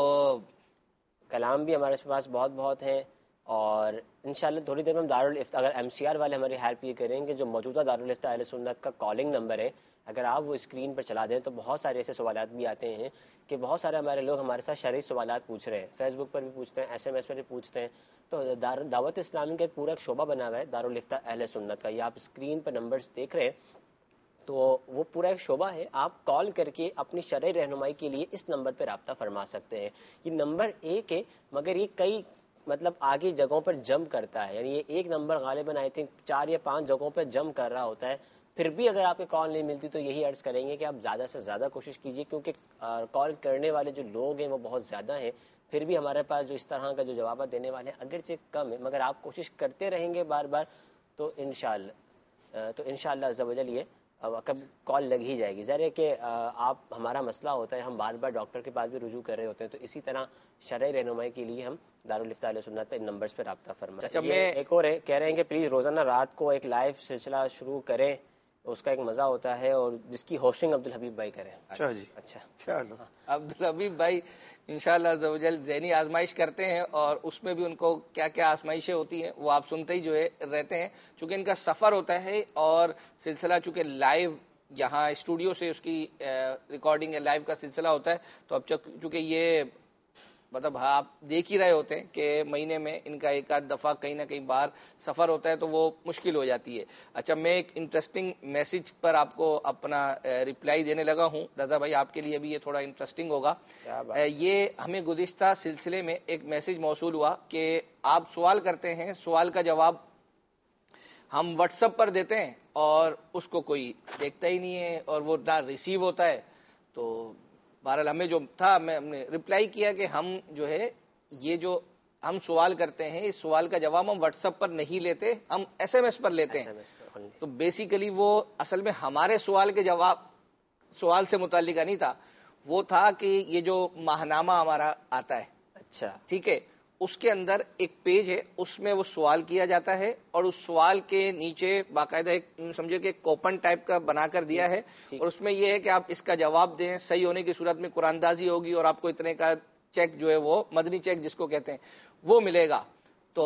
کلام بھی ہمارے پاس بہت ہیں. اور انشاءاللہ تھوڑی دیر میں ہم اگر ایم سی آر والے ہماری ہیلپ یہ کریں گے, جو موجودہ دارالفتہ اہل سنت کا کالنگ نمبر ہے, اگر آپ وہ اسکرین پر چلا دیں تو بہت سارے ایسے سوالات بھی آتے ہیں کہ بہت سارے ہمارے لوگ ہمارے ساتھ شرعی سوالات پوچھ رہے ہیں, فیس بک پر بھی پوچھتے ہیں, SMS پر بھی پوچھتے ہیں. تو دعوت اسلامی کا ایک پورا ایک شعبہ بنا ہوا ہے دارالفتہ اہل سنت کا. یہ آپ اسکرین پر نمبرز دیکھ رہے ہیں, تو وہ پورا ایک شعبہ ہے. آپ کال کر کے اپنی شرعی رہنمائی کے لیے اس نمبر پہ رابطہ فرما سکتے ہیں. یہ نمبر ایک ہے, مگر یہ کئی مطلب آگے جگہوں پر جم کرتا ہے. یعنی یہ ایک نمبر غالباً آئی تھنک 4 یا 5 جگہوں پہ جم کر رہا ہوتا ہے. پھر بھی اگر آپ کو کال نہیں ملتی تو یہی عرض کریں گے کہ آپ زیادہ سے زیادہ کوشش کیجیے, کیونکہ کال کرنے والے جو لوگ ہیں وہ بہت زیادہ ہیں. پھر بھی ہمارے پاس جو اس طرح کا جو جوابات دینے والے ہیں اگرچہ کم ہے, مگر آپ کوشش کرتے رہیں گے بار بار تو انشاءاللہ عز و جل یہ کب کال لگ ہی جائے گی. ظاہر ہے کہ آپ ہمارا مسئلہ ہوتا ہے, ہم بار بار ڈاکٹر کے پاس بھی رجوع کر رہے ہوتے ہیں, تو اسی طرح شرعی رہنمائی کے لیے ہم دارالفتہ اہل سنت پہ ان نمبرز پہ رابطہ فرمائیں. اچھا, میں ایک اور ہے, کہہ رہے ہیں کہ پلیز روزانہ رات کو ایک لائیو سلسلہ شروع کریں, اس کا ایک مزہ ہوتا ہے, اور جس کی ہوسٹنگ عبدالحبیب بھائی کریں. اچھا جی, اچھا چلو. عبدالحبیب بھائی انشاءاللہ عز و جل ذہنی آزمائش کرتے ہیں, اور اس میں بھی ان کو کیا کیا آزمائشیں ہوتی ہیں وہ آپ سنتے ہی جو ہے رہتے ہیں. چونکہ ان کا سفر ہوتا ہے اور سلسلہ چونکہ لائیو یہاں اسٹوڈیو سے اس کی ریکارڈنگ ہے, لائیو کا سلسلہ ہوتا ہے, تو اب چونکہ یہ مطلب آپ دیکھ ہی رہے ہوتے ہیں کہ مہینے میں ان کا ایک آدھ دفعہ کہیں نہ کہیں باہر سفر ہوتا ہے, تو وہ مشکل ہو جاتی ہے. اچھا, میں ایک انٹرسٹنگ میسج پر آپ کو اپنا رپلائی دینے لگا ہوں. رضا بھائی آپ کے لیے بھی یہ تھوڑا انٹرسٹنگ ہوگا. یہ ہمیں گزشتہ سلسلے میں ایک میسج موصول ہوا کہ آپ سوال کرتے ہیں, سوال کا جواب ہم واٹس ایپ پر دیتے ہیں اور اس کو کوئی دیکھتا ہی نہیں ہے, اور وہ نہ ریسیو ہوتا ہے. تو بہرحال ہمیں جو تھا, ہم نے رپلائی کیا کہ ہم جو ہے یہ جو ہم سوال کرتے ہیں اس سوال کا جواب ہم واٹس ایپ پر نہیں لیتے, ہم SMS پر لیتے ہیں. تو بیسیکلی وہ اصل میں ہمارے سوال کے جواب سوال سے متعلقہ نہیں تھا, وہ تھا کہ یہ جو ماہنامہ ہمارا آتا ہے, اچھا ٹھیک ہے, اس کے اندر ایک پیج ہے, اس میں وہ سوال کیا جاتا ہے, اور اس سوال کے نیچے باقاعدہ ایک سمجھے کہ کوپن ٹائپ کا بنا کر دیا ہے, اور اس میں یہ ہے کہ آپ اس کا جواب دیں, صحیح ہونے کی صورت میں قرآن اندازی ہوگی اور آپ کو اتنے کا چیک جو ہے وہ مدنی چیک جس کو کہتے ہیں وہ ملے گا. تو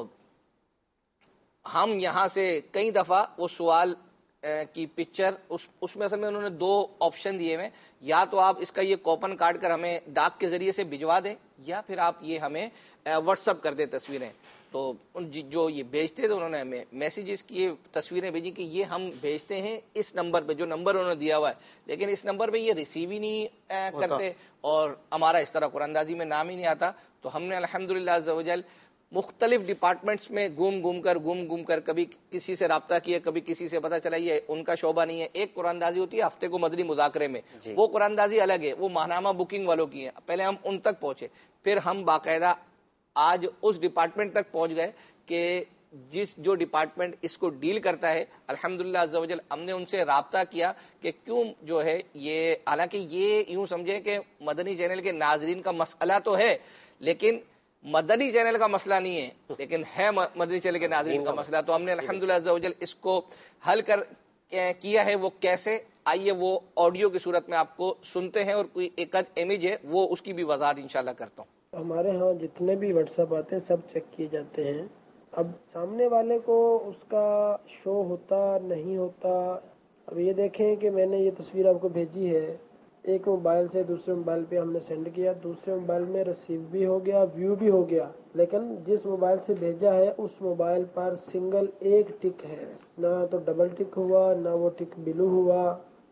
ہم یہاں سے کئی دفعہ وہ سوال کی پکچر اس میں اصل میں انہوں نے 2 آپشن دیے ہوئے, یا تو آپ اس کا یہ کوپن کاٹ کر ہمیں ڈاک کے ذریعے سے بھجوا دیں, یا پھر آپ یہ ہمیں واٹس ایپ کر دیں تصویریں. تو جو یہ بھیجتے تھے انہوں نے ہمیں میسیجز کی تصویریں بھیجی کہ یہ ہم بھیجتے ہیں اس نمبر پہ, جو نمبر انہوں نے دیا ہوا ہے, لیکن اس نمبر پہ یہ ریسیو ہی نہیں کرتے, اور ہمارا اس طرح قرآن اندازی میں نام ہی نہیں آتا. تو ہم نے الحمدللہ عز و جل مختلف ڈپارٹمنٹس میں گھوم گھوم کر کبھی کسی سے رابطہ کیا, کبھی کسی سے پتہ چلا یہ ان کا شعبہ نہیں ہے. ایک قرآن اندازی ہوتی ہے ہفتے کو مدنی مذاکرے میں, وہ قرآن اندازی الگ ہے, وہ ماہنامہ بکنگ والوں کی ہے. پہلے ہم ان تک پہنچے, پھر ہم باقاعدہ آج اس ڈپارٹمنٹ تک پہنچ گئے کہ جو ڈپارٹمنٹ اس کو ڈیل کرتا ہے. الحمدللہ عز و جل ہم نے ان سے رابطہ کیا کہ کیوں جو ہے یہ, حالانکہ یہ یوں سمجھے کہ مدنی چینل کے ناظرین کا مسئلہ تو ہے, لیکن مدنی چینل کا مسئلہ نہیں ہے, لیکن ہے مدنی چینل کے ناظرین کا مسئلہ. تو ہم نے الحمدللہ عز و جل اس کو حل کیا ہے. وہ کیسے, آئیے وہ آڈیو کی صورت میں آپ کو سنتے ہیں, اور کوئی ایک امیج ہے وہ اس کی بھی وضاحت انشاءاللہ کرتا ہوں. ہمارے ہاں جتنے بھی واٹس ایپ آتے ہیں سب چیک کیے جاتے ہیں. اب سامنے والے کو اس کا شو ہوتا نہیں ہوتا. اب یہ دیکھیں کہ میں نے یہ تصویر آپ کو بھیجی ہے, ایک موبائل سے دوسرے موبائل پہ ہم نے سینڈ کیا, دوسرے موبائل میں ریسیو بھی ہو گیا, ویو بھی ہو گیا, لیکن جس موبائل سے بھیجا ہے اس موبائل پر سنگل ایک ٹک ہے, نہ تو ڈبل ٹک ہوا, نہ وہ ٹک بلو ہوا,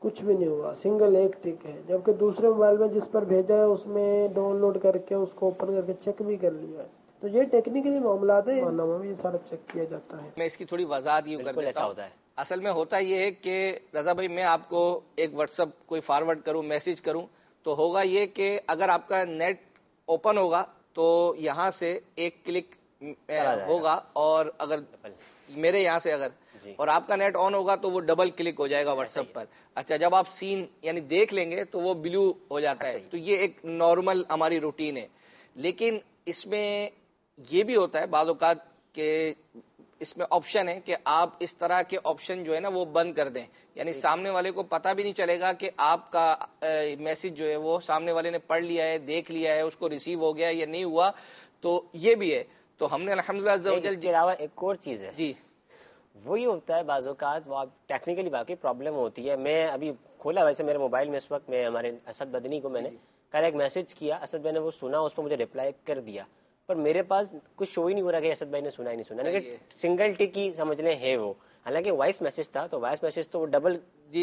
کچھ بھی نہیں ہوا, سنگل ایک ٹک ہے, جبکہ دوسرے موبائل میں جس پر بھیجا ہے اس میں ڈاؤن لوڈ کر کے اس کو اوپن کر کے چیک بھی کر لیا ہے. تو یہ ٹیکنیکلی معاملات ہیں, نامہ میں یہ سارا چیک کیا جاتا ہے. میں اس کی تھوڑی وضاحت یوں کر دیتا ہوں. اصل میں ہوتا یہ ہے کہ رضا بھائی میں آپ کو ایک واٹس ایپ کوئی فارورڈ کروں, میسج کروں, تو ہوگا یہ کہ اگر آپ کا نیٹ اوپن ہوگا تو یہاں سے ایک کلک ہوگا, اور اگر میرے یہاں سے اگر اور آپ کا نیٹ آن ہوگا تو وہ ڈبل کلک ہو جائے گا واٹس ایپ پر. اچھا, جب آپ سین یعنی دیکھ لیں گے تو وہ بلو ہو جاتا ہے. تو یہ ایک نارمل ہماری روٹین ہے. لیکن اس میں یہ بھی ہوتا ہے بعض اوقات کہ اس میں آپشن ہے کہ آپ اس طرح کے آپشن جو ہے نا وہ بند کر دیں, یعنی سامنے والے کو پتہ بھی نہیں چلے گا کہ آپ کا میسج جو ہے وہ سامنے والے نے پڑھ لیا ہے, دیکھ لیا ہے, اس کو ریسیو ہو گیا یا نہیں ہوا. تو یہ بھی ہے. تو ہم نے الحمدللہ اس کے علاوہ ایک اور چیز ہے جی, وہ یہ ہوتا ہے بعض اوقات وہ ٹیکنیکلی واقعی پرابلم ہوتی ہے. میں ابھی کھولا ویسے میرے موبائل میں اس وقت, میں ہمارے اسد بدنی کو میں نے کل ایک میسج کیا, اسد بھائی نے وہ سنا, اس پہ مجھے ریپلائی کر دیا, پر میرے پاس کچھ شو ہی نہیں ہو رہا کہ اسد بھائی نے سنا ہی نہیں سنا. لیکن سنگل ٹک ہی سمجھ لیں ہے وہ, حالانکہ وائس میسج تھا, تو وائس میسج تو وہ ڈبل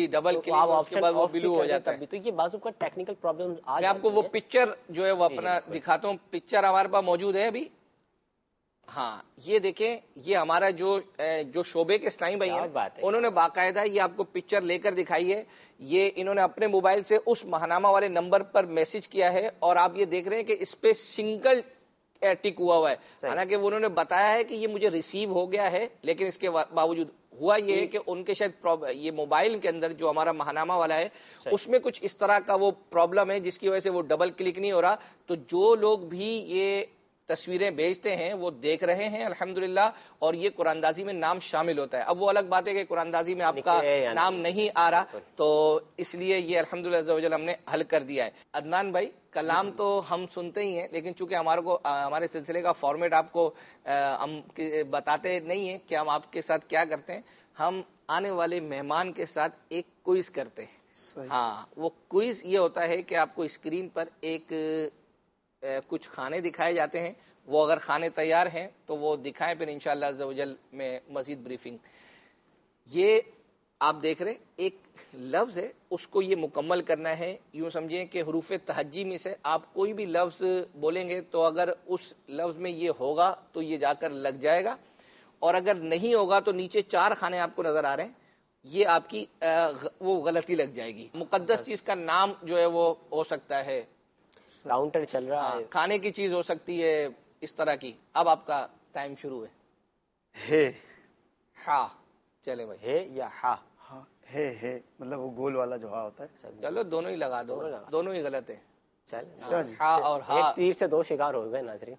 بلو ہو جاتا ہے. تو یہ بعض اوقات ٹیکنیکل پرابلم. میں آپ کو وہ پکچر جو ہے وہ اپنا دکھاتا ہوں. پکچر ہمارے پاس موجود ہے ابھی. ہاں, یہ دیکھیں, یہ ہمارا جو شعبے کے اسلامی بھائی ہیں انہوں نے باقاعدہ یہ آپ کو پکچر لے کر دکھائی ہے. یہ انہوں نے اپنے موبائل سے اس ماہنامہ والے نمبر پر میسج کیا ہے, اور آپ یہ دیکھ رہے ہیں کہ اس پہ سنگل ٹک ہوا ہے. حالانکہ انہوں نے بتایا ہے کہ یہ مجھے ریسیو ہو گیا ہے, لیکن اس کے باوجود ہوا یہ ہے کہ ان کے شاید یہ موبائل کے اندر جو ہمارا ماہنامہ والا ہے اس میں کچھ اس طرح کا وہ پرابلم ہے جس کی وجہ سے وہ ڈبل کلک نہیں ہو رہا. تو جو لوگ بھی یہ تصویریں بھیجتے ہیں وہ دیکھ رہے ہیں الحمدللہ, اور یہ قرآن اندازی میں نام شامل ہوتا ہے. اب وہ الگ بات ہے کہ قرآن اندازی میں آپ کا نام نہیں آ رہا, تو اس لیے یہ الحمدللہ عز و جل ہم نے حل کر دیا ہے. عدنان بھائی, کلام تو ہم سنتے ہی ہیں, لیکن چونکہ ہمارے سلسلے کا فارمیٹ آپ کو ہم بتاتے نہیں ہیں کہ ہم آپ کے ساتھ کیا کرتے ہیں. ہم آنے والے مہمان کے ساتھ ایک کوئز کرتے ہیں. ہاں, وہ کوئز یہ ہوتا ہے کہ آپ کو اسکرین پر ایک کچھ کھانے دکھائے جاتے ہیں, وہ اگر کھانے تیار ہیں تو وہ دکھائیں, پھر انشاءاللہ عز و جل میں مزید بریفنگ. یہ آپ دیکھ رہے ایک لفظ ہے, اس کو یہ مکمل کرنا ہے. یوں سمجھیں کہ حروف تہجی میں سے آپ کوئی بھی لفظ بولیں گے تو اگر اس لفظ میں یہ ہوگا تو یہ جا کر لگ جائے گا, اور اگر نہیں ہوگا تو نیچے 4 کھانے آپ کو نظر آ رہے ہیں, یہ آپ کی وہ غلطی لگ جائے گی. مقدس چیز کا نام جو ہے وہ ہو سکتا ہے, کاؤنٹر چل رہا ہے, کھانے کی چیز ہو سکتی ہے, اس طرح کی. اب آپ کا ٹائم شروع ہے. ہاں چلے بھائی, ہے یا ہا؟ ہے مطلب وہ گول والا جو ہا ہوتا ہے. چلو دونوں ہی لگا دو, دونوں ہی غلط ہے. چل ہا اور ہا, ایک تیر سے 2 شکار ہو گئے ناظرین.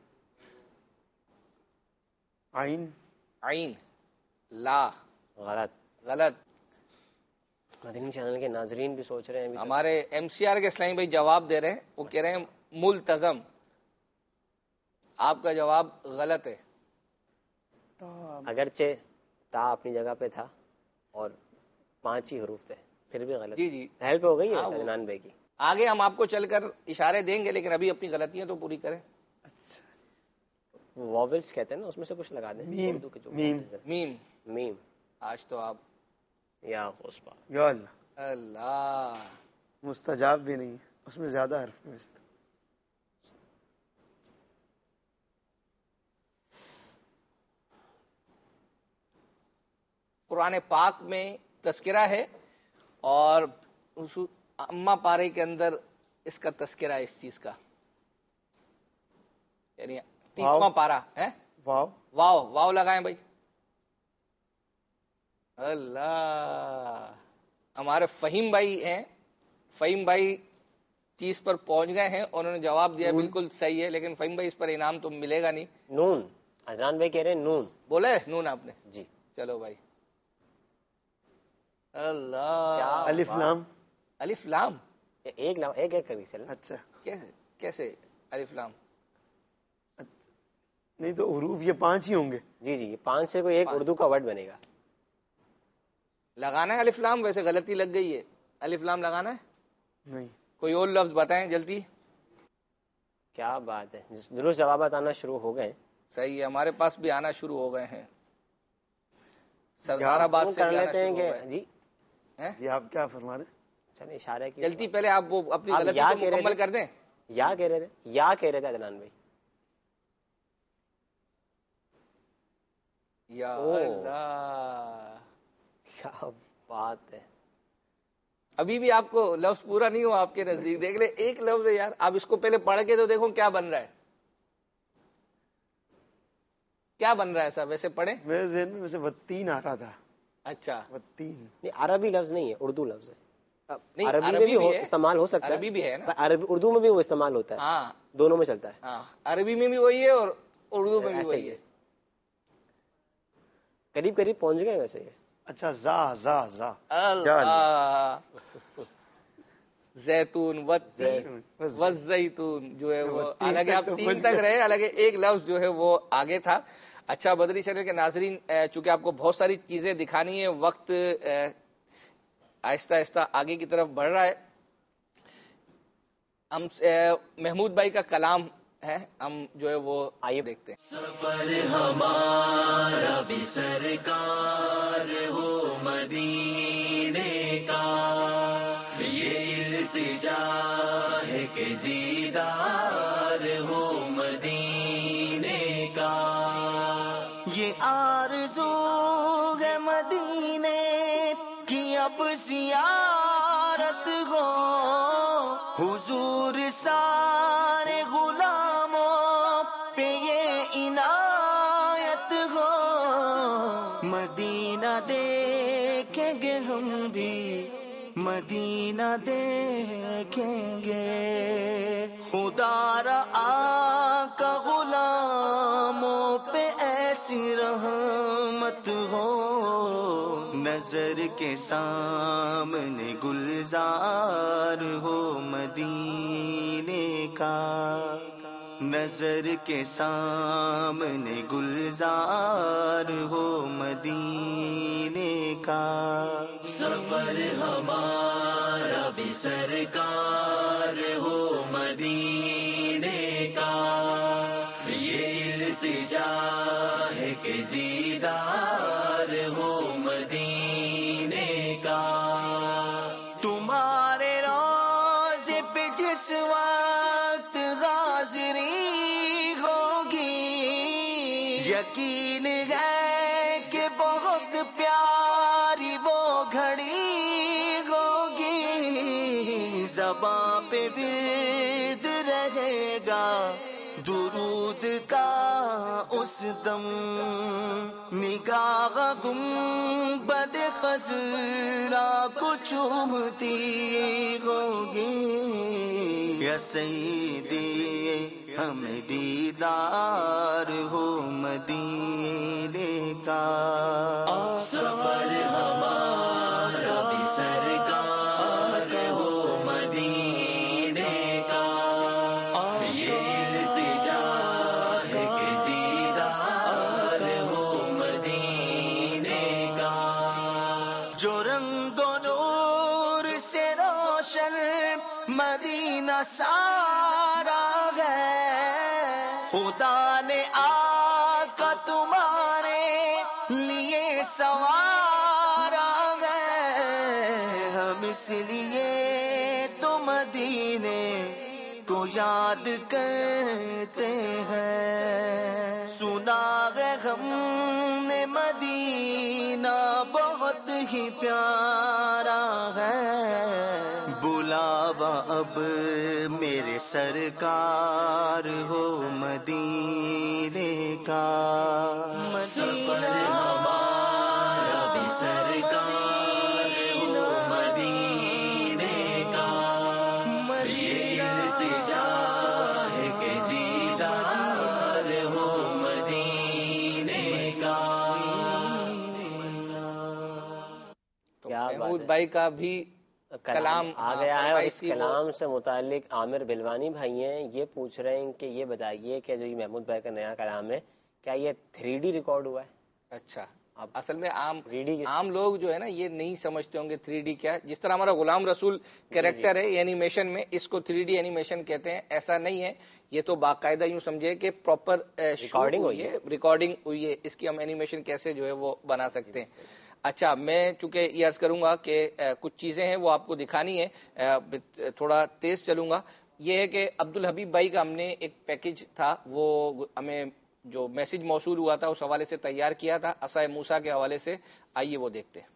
عین, عین, لا, غلط. مدنی چینل کے ناظرین بھی سوچ رہے ہیں, ہمارے ایم سی آر کے اسلامی بھائی جواب دے رہے ہیں, وہ کہہ رہے ہیں ملتزم. آپ کا جواب غلط ہے. اگرچہ تا اپنی جگہ پہ تھا اور 5 ہی حروف تھے, پھر بھی غلط. جی ہیلپ ہو گئی ہے عدنان بھائی کی. آگے ہم آپ کو چل کر اشارے دیں گے, لیکن ابھی اپنی غلطیاں تو پوری کریں. واولز کہتے ہیں نا, اس میں سے کچھ لگا دیں. میم. آج تو آپ یا اللہ مستجاب بھی نہیں, اس میں زیادہ حرف میں. قرآن پاک میں تذکرہ ہے, اور اما پارے کے اندر اس کا تذکرہ ہے, اس چیز کا, یعنی 30واں پارا ہے. واو لگائیں بھائی. اللہ, ہمارے فہیم بھائی ہیں, فہیم بھائی چیز پر پہنچ گئے ہیں, انہوں نے جواب دیا بالکل صحیح ہے, لیکن فہیم بھائی اس پر انعام تو ملے گا نہیں. نون, عدنان بھائی کہہ رہے ہیں نون. بولے نون آپ نے؟ جی. چلو بھائی. اللہ, الف لام. الف لام ایک کبھی چل. اچھا کیسے الف لام؟ نہیں تو حروف یہ 5 ہی ہوں گے. جی 5 سے کوئی ایک اردو کا ورڈ بنے گا. لگانا ہے الف لام؟ ویسے غلطی لگ گئی ہے, الف لام لگانا ہے نہیں. کوئی اور لفظ بتائیں جلدی. کیا بات ہے, درست جوابات آنا شروع ہو گئے. صحیح ہے, ہمارے پاس بھی آنا شروع ہو گئے ہیں. سردار آباد سے کر لیتے ہیں کہ جی آپ کیا فرما رہے ہیں؟ چلیں اشارے کی جلدی پہلے آپ وہ اپنی غلطی کو مکمل کر دیں. یا کہہ رہے تھے عدنان بھائی. یا اللہ کیا بات ہے. ابھی بھی آپ کو لفظ پورا نہیں ہوا آپ کے نزدیک. دیکھ لیں ایک لفظ ہے یار, آپ اس کو پہلے پڑھ کے تو دیکھو کیا بن رہا ہے, کیا بن رہا ہے صاحب. ویسے پڑھیں, میرے ذہن میں ویسے وتین آ رہا تھا. اچھا وتین نہیں, عربی لفظ نہیں ہے, اردو لفظ ہے. نہیں, عربی میں بھی استعمال ہو سکتا ہے, عربی بھی ہے نا, اردو میں بھی وہ استعمال ہوتا ہے. ہاں دونوں میں چلتا ہے. ہاں, عربی میں بھی وہی ہے اور اردو میں بھی وہی ہے. قریب قریب پہنچ گئے ویسے یہ. اچھا زا زا زا زیتون والزیتون جو ہے وہ, حالانکہ آپ 3 تک رہے, حالانکہ ایک لفظ جو ہے وہ آگے تھا. اچھا مدنی چینل کے ناظرین, چونکہ آپ کو بہت ساری چیزیں دکھانی ہے, وقت آہستہ آہستہ آگے کی طرف بڑھ رہا ہے. ہم محمود بھائی کا کلام ہے, ہم جو ہے وہ آئیے دیکھتے ہیں. سفر ہمارا بھی سرکار ہو مدینے کا, یہ التجا ہے کہ دیدار ہو مدینے کا. یہ آرزو ہے مدینے کی اب زیارت ہو, حضور سارے غلاموں پہ یہ عنایت ہو. مدینہ دیکھیں گے ہم بھی, مدینہ دیکھیں گے. خدا را آقا غلاموں پہ ایسی رحمت ہو, نظر کے سامنے گلزار ہو مدینے کا. نظر کے سامنے گلزار ہو مدینے کا. سفر ہمارا بھی سرکار ہو مدینے کا, یہ التجا ہے کہ دیدار ہو مدینے کا. تمہارے روضے پہ جس وقت حاضری ہوگی, یقین ہے کہ بہت پیاری وہ گھڑی ہوگی. زباں پہ ورد رہے گا درود کا اس دم, نگاہ گنبد خضرا کو چومتی ہوگی. یا سیدی ہمیں دیدار ہو مدینے کا. سفر ہمارا بھی سرکار ہو مدینے کا, یہ التجا ہے کہ دیدار ہو مدینے کا. جو رنگ و نور سے روشن مدینہ سارا ہے, خدا نے آقا تمہارے لیے سوارا ہے. ہم اس لیے تو مدینے کو یاد کرتے ہیں. سنا ہے ہم نے مدینہ بہت ہی پیارا ہے. بلاوا اب میرے سرکار ہو مدینے کا. سفر ہمارا بھی سرکار ہو مدینے کا, یہ التجا ہے کہ دیدار ہو مدینے کا. محمود بھائی کا بھی کلام آ گیا ہے, اور اس کلام سے متعلق عامر بلوانی بھائی ہیں, یہ پوچھ رہے ہیں کہ یہ بتائیے کہ جو یہ محمود بھائی کا نیا کلام ہے کیا یہ 3D ریکارڈ ہوا ہے؟ اچھا, اب اصل میں عام لوگ جو ہے نا یہ نہیں سمجھتے ہوں گے 3D کیا ہے. جس طرح ہمارا غلام رسول کریکٹر ہے اینیمیشن میں, اس کو 3D اینیمیشن کہتے ہیں. ایسا نہیں ہے, یہ تو باقاعدہ یوں سمجھے کہ پراپر ریکارڈنگ ہوئی ہے, اس کی ہم اینیمیشن کیسے جو ہے وہ بنا سکتے ہیں. اچھا، میں چونکہ یہ عرض کروں گا کہ کچھ چیزیں ہیں وہ آپ کو دکھانی ہے، تھوڑا تیز چلوں گا. یہ ہے کہ عبدالحبیب بھائی کا ہم نے ایک پیکج تھا، وہ ہمیں جو میسج موصول ہوا تھا اس حوالے سے تیار کیا تھا عصائے موسیٰ کے حوالے سے. آئیے وہ دیکھتے ہیں.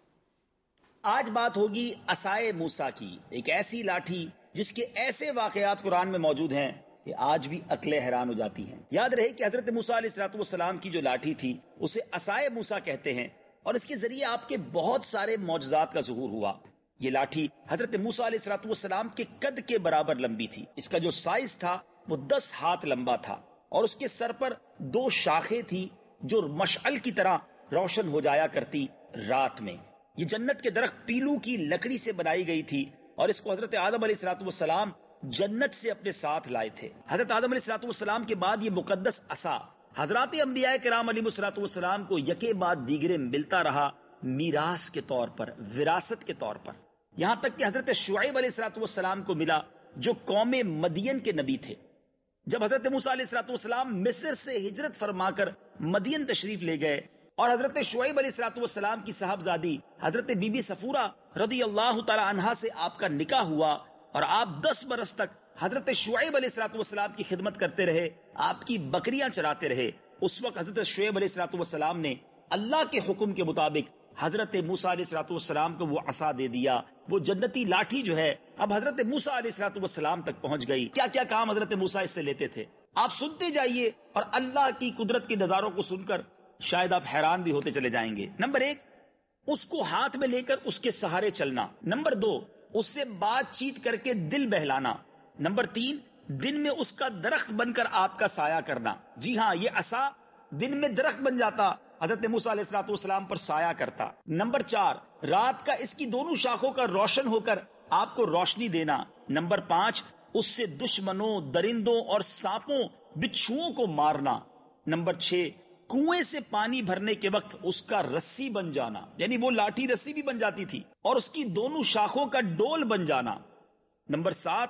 آج بات ہوگی عصائے موسیٰ کی، ایک ایسی لاٹھی جس کے ایسے واقعات قرآن میں موجود ہیں کہ آج بھی عقلیں حیران ہو جاتی ہیں. یاد رہے کہ حضرت موسیٰ علیہ الصلوۃ والسلام کی جو لاٹھی تھی اسے عصائے موسیٰ کہتے ہیں، اور اس کے ذریعے آپ کے بہت سارے معجزات کا ظہور ہوا. یہ لاٹھی حضرت موسیٰ علیہ الصلوۃ والسلام کے قد کے برابر لمبی تھی. اس کا جو سائز تھا وہ 10 ہاتھ لمبا تھا، اور اس کے سر پر 2 شاخیں تھی جو مشعل کی طرح روشن ہو جایا کرتی رات میں. یہ جنت کے درخت پیلو کی لکڑی سے بنائی گئی تھی، اور اس کو حضرت آدم علیہ الصلوۃ والسلام جنت سے اپنے ساتھ لائے تھے. حضرت آدم علیہ الصلوۃ والسلام کے بعد یہ مقدس عصا حضرات انبیاء کرام علیہ الصلوۃ والسلام کو یکے بعد دیگرے ملتا رہا، میراث کے طور پر، وراثت کے طور پر. یہاں تک کہ حضرت شعیب علیہ الصلوۃ والسلام کو ملا جو قوم مدین کے نبی تھے. جب حضرت موسیٰ علیہ الصلوۃ والسلام مصر سے ہجرت فرما کر مدین تشریف لے گئے اور حضرت شعیب علیہ الصلوۃ والسلام کی صاحبزادی حضرت بی بی صفورہ رضی اللہ تعالی عنہا سے آپ کا نکاح ہوا، اور آپ 10 برس تک حضرت شعیب علیہ الصلوۃ والسلام کی خدمت کرتے رہے، آپ کی بکریاں چراتے رہے. اس وقت حضرت شعیب علیہ الصلوۃ والسلام نے اللہ کے حکم کے مطابق حضرت موسیٰ علیہ الصلوۃ والسلام کو وہ عصا دے دیا. وہ جنتی لاٹھی جو ہے اب حضرت موسیٰ علیہ الصلوۃ والسلام تک پہنچ گئی. کیا کیا کام حضرت موسیٰ اس سے لیتے تھے آپ سنتے جائیے، اور اللہ کی قدرت کے نظاروں کو سن کر شاید آپ حیران بھی ہوتے چلے جائیں گے. نمبر 1، اس کو ہاتھ میں لے کر اس کے سہارے چلنا. نمبر 2، اس سے بات چیت کر کے دل بہلانا. نمبر 3، دن میں اس کا درخت بن کر آپ کا سایہ کرنا. جی ہاں، یہ عصا دن میں درخت بن جاتا، حضرت موسیٰ علیہ الصلوۃ والسلام پر سایہ کرتا. نمبر 4، رات کا اس کی دونوں شاخوں کا روشن ہو کر آپ کو روشنی دینا. نمبر 5، اس سے دشمنوں، درندوں اور سانپوں، بچھوؤں کو مارنا. نمبر 6، کنویں سے پانی بھرنے کے وقت اس کا رسی بن جانا، یعنی وہ لاٹھی رسی بھی بن جاتی تھی، اور اس کی دونوں شاخوں کا ڈول بن جانا. نمبر 7،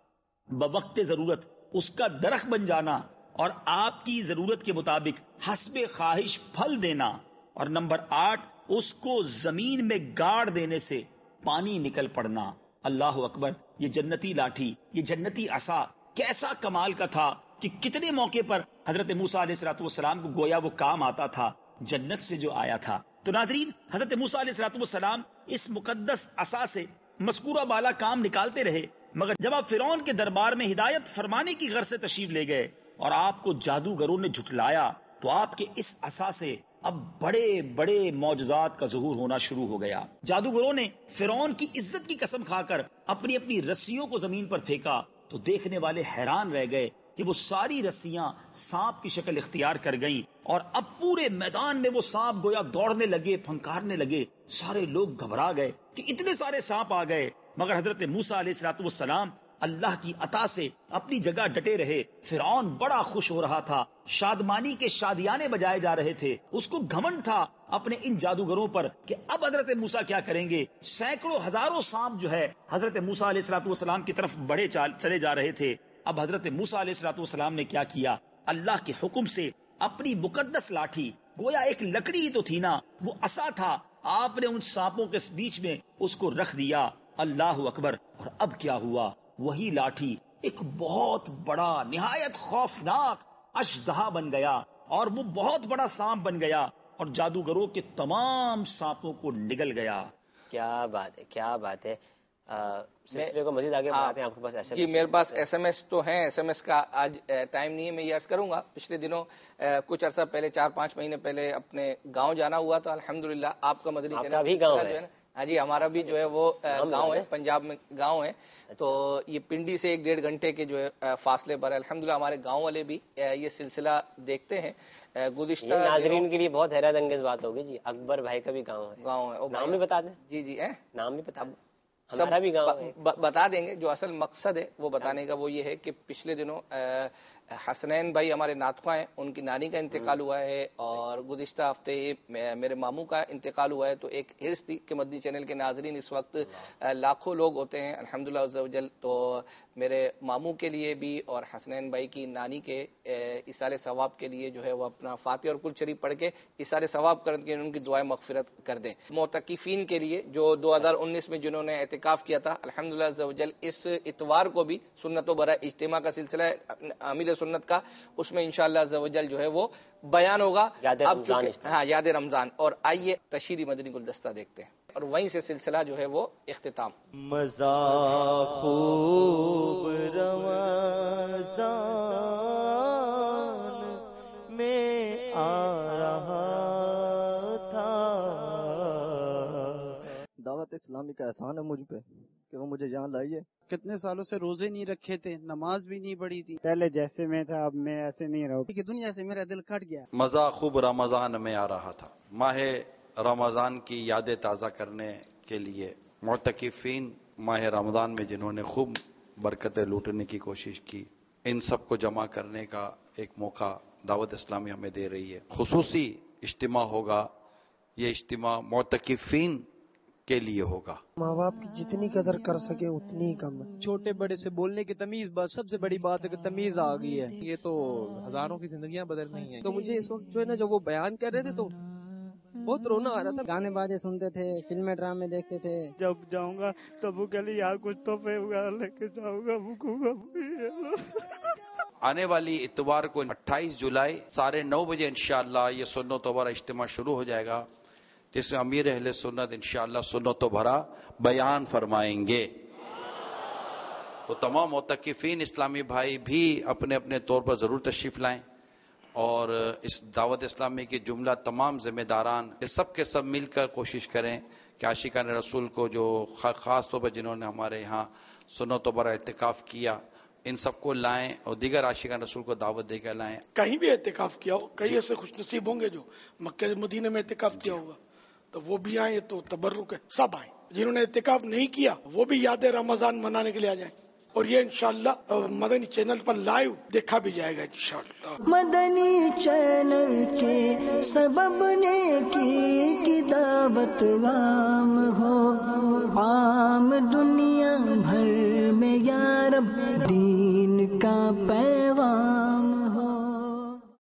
بوقت ضرورت اس کا درخت بن جانا اور آپ کی ضرورت کے مطابق حسب خواہش پھل دینا. اور نمبر 8، اس کو زمین میں گاڑ دینے سے پانی نکل پڑنا. اللہ اکبر! یہ جنتی لاٹھی، یہ جنتی عصا کیسا کمال کا تھا کہ کتنے موقع پر حضرت موسیٰ علیہ الصلوۃ والسلام کو گویا وہ کام آتا تھا جنت سے جو آیا تھا. تو ناظرین، حضرت موسیٰ علیہ الصلوۃ والسلام اس مقدس عصا سے مذکورہ بالا کام نکالتے رہے، مگر جب آپ فرعون کے دربار میں ہدایت فرمانے کی غرض سے تشریف لے گئے اور آپ کو جادوگروں نے جھٹلایا، تو آپ کے اس عصا سے اب بڑے بڑے معجزات کا ظہور ہونا شروع ہو گیا. جادوگروں نے فرعون کی عزت کی قسم کھا کر اپنی اپنی رسیوں کو زمین پر پھینکا، تو دیکھنے والے حیران رہ گئے کہ وہ ساری رسیاں سانپ کی شکل اختیار کر گئیں، اور اب پورے میدان میں وہ سانپ گویا دوڑنے لگے، پھنکارنے لگے. سارے لوگ گھبرا گئے کہ اتنے سارے سانپ آ گئے، مگر حضرت موسیٰ علیہ الصلوۃ والسلام اللہ کی عطا سے اپنی جگہ ڈٹے رہے. فرعون بڑا خوش ہو رہا تھا، شادمانی کے شادیانے بجائے جا رہے تھے. اس کو گھمنڈ تھا اپنے ان جادوگروں پر کہ اب حضرت موسیٰ کیا کریں گے. سینکڑوں ہزاروں سانپ جو ہے حضرت موسیٰ علیہ الصلوۃ والسلام کی طرف بڑھے چلے جا رہے تھے. اب حضرت موسیٰ علیہ الصلوۃ والسلام نے کیا کیا؟ اللہ کے حکم سے اپنی مقدس لاٹھی، گویا ایک لکڑی ہی تو تھی نا، وہ عصا تھا، آپ نے ان سانپوں کے بیچ میں اس کو رکھ دیا. اللہ اکبر! اور اب کیا ہوا؟ وہی لاٹھی ایک بہت بڑا، نہایت خوفناک اشدہا بن گیا، اور وہ بہت بڑا سانپ بن گیا، اور جادوگروں کے تمام سانپوں کو نگل گیا. کیا بات ہے، کیا بات ہے. سلسلے کو مزید آگے بڑھاتے ہیں. آپ کے پاس ایس ایم ایس؟ جی، میرے پاس ایس ایم ایس تو ہیں. ایس ایم ایس کا آج ٹائم نہیں ہے. میں یہ عرض کروں گا، پچھلے دنوں کچھ عرصہ پہلے، 4-5 مہینے پہلے اپنے گاؤں جانا ہوا تو الحمدللہ آپ کا مدنی چینل بھی گاؤں ہے. ہاں جی، ہمارا بھی جو ہے وہ گاؤں ہے، پنجاب میں گاؤں ہے. تو یہ پنڈی سے 1-1.5 گھنٹے کے جو ہے فاصلے پر ہے. الحمدللہ ہمارے گاؤں والے بھی یہ سلسلہ دیکھتے ہیں. گزشتہ ناظرین کے لیے بہت حیرت انگیز بات ہوگی جی. اکبر بھائی کا بھی گاؤں ہے. نام بھی بتا دیں. جی جی، نام بھی بتا دیں. ہمارا بھی گاؤں ہے. بتا دیں گے. جو اصل مقصد ہے وہ بتانے کا وہ یہ ہے کہ پچھلے دنوں حسنین بھائی ہمارے ناطخواں ہیں، ان کی نانی کا انتقال ہوا ہے، اور گزشتہ ہفتے ہی میرے ماموں کا انتقال ہوا ہے. تو ایک حرص تھی کہ مدنی چینل کے ناظرین اس وقت لاکھوں لوگ ہوتے ہیں الحمدللہ عز و جل، تو میرے ماموں کے لیے بھی اور حسنین بھائی کی نانی کے ایصال ثواب کے لیے جو ہے وہ اپنا فاتحہ اور کل شریف پڑھ کے ایصال ثواب کر کے ان کی دعائیں مغفرت کر دیں. معتکفین کے لیے جو 2019 میں جنہوں نے اعتکاف کیا تھا الحمدللہ عز و جل، اس اتوار کو بھی سنت و برا اجتماع کا سلسلہ ہے امیر سنت کا، اس میں انشاءاللہ عز و جل جو ہے وہ بیان ہوگا یاد رمضان. اور آئیے تشہیری مدنی گلدستہ دیکھتے ہیں اور وہیں سے سلسلہ جو ہے وہ اختتام. مزہ خوب رمضان میں آ رہا تھا. دعوت اسلامی کا احسان ہے مجھ پہ کہ وہ مجھے یہاں لائیے. کتنے سالوں سے روزے نہیں رکھے تھے، نماز بھی نہیں پڑھی تھی. پہلے جیسے میں تھا اب میں ایسے نہیں رہوں کہ دنیا سے میرا دل کٹ گیا. مزہ خوب رمضان میں آ رہا تھا. ماہ رمضان کی یادیں تازہ کرنے کے لیے معتکفین ماہ رمضان میں جنہوں نے خوب برکتیں لوٹنے کی کوشش کی، ان سب کو جمع کرنے کا ایک موقع دعوت اسلامی ہمیں دے رہی ہے. خصوصی اجتماع ہوگا، یہ اجتماع معتکفین کے لیے ہوگا. ماں باپ کی جتنی قدر کر سکے اتنی ہی کم ہے. چھوٹے بڑے سے بولنے کی تمیز، بس سب سے بڑی بات ہے کہ تمیز آ گئی ہے. یہ تو ہزاروں کی زندگیاں بدل رہی ہیں. تو مجھے اس وقت جو ہے نا، جب وہ بیان کر رہے تھے تو بہت رونا آ رہا تھا. گانے بازے سنتے تھے، فلمیں ڈرامے دیکھتے تھے. جب جاؤں گا سب کے لیے یہاں کچھ تو لے کے جاؤں گا. آنے والی اتوار کو 28 جولائی 9:30 بجے انشاءاللہ یہ سنت و برا اجتماع شروع ہو جائے گا، جس میں امیر اہل سنت انشاءاللہ سنت و بھرا بیان فرمائیں گے. تو تمام معتکفین اسلامی بھائی بھی اپنے اپنے طور پر ضرور تشریف لائیں، اور اس دعوت اسلامی کے جملہ تمام ذمہ داران یہ سب کے سب مل کر کوشش کریں کہ عاشقان رسول کو جو خاص طور پر جنہوں نے ہمارے یہاں سنت و برا اعتکاف کیا، ان سب کو لائیں اور دیگر عاشقان رسول کو دعوت دے کر لائیں. کہیں بھی اعتکاف کیا ہو، کئی ایسے خوش نصیب ہوں گے جو مکہ مدینے میں اعتکاف کیا ہوگا، تو وہ بھی آئیں. تو تبرک ہے، سب آئیں. جنہوں نے اعتکاف نہیں کیا وہ بھی یاد رمضان منانے کے لیے آ جائیں. اور یہ انشاءاللہ مدنی چینل پر لائیو دیکھا بھی جائے گا انشاءاللہ. مدنی چینل کے سبب نے کی دعوت عام ہو، عام دنیا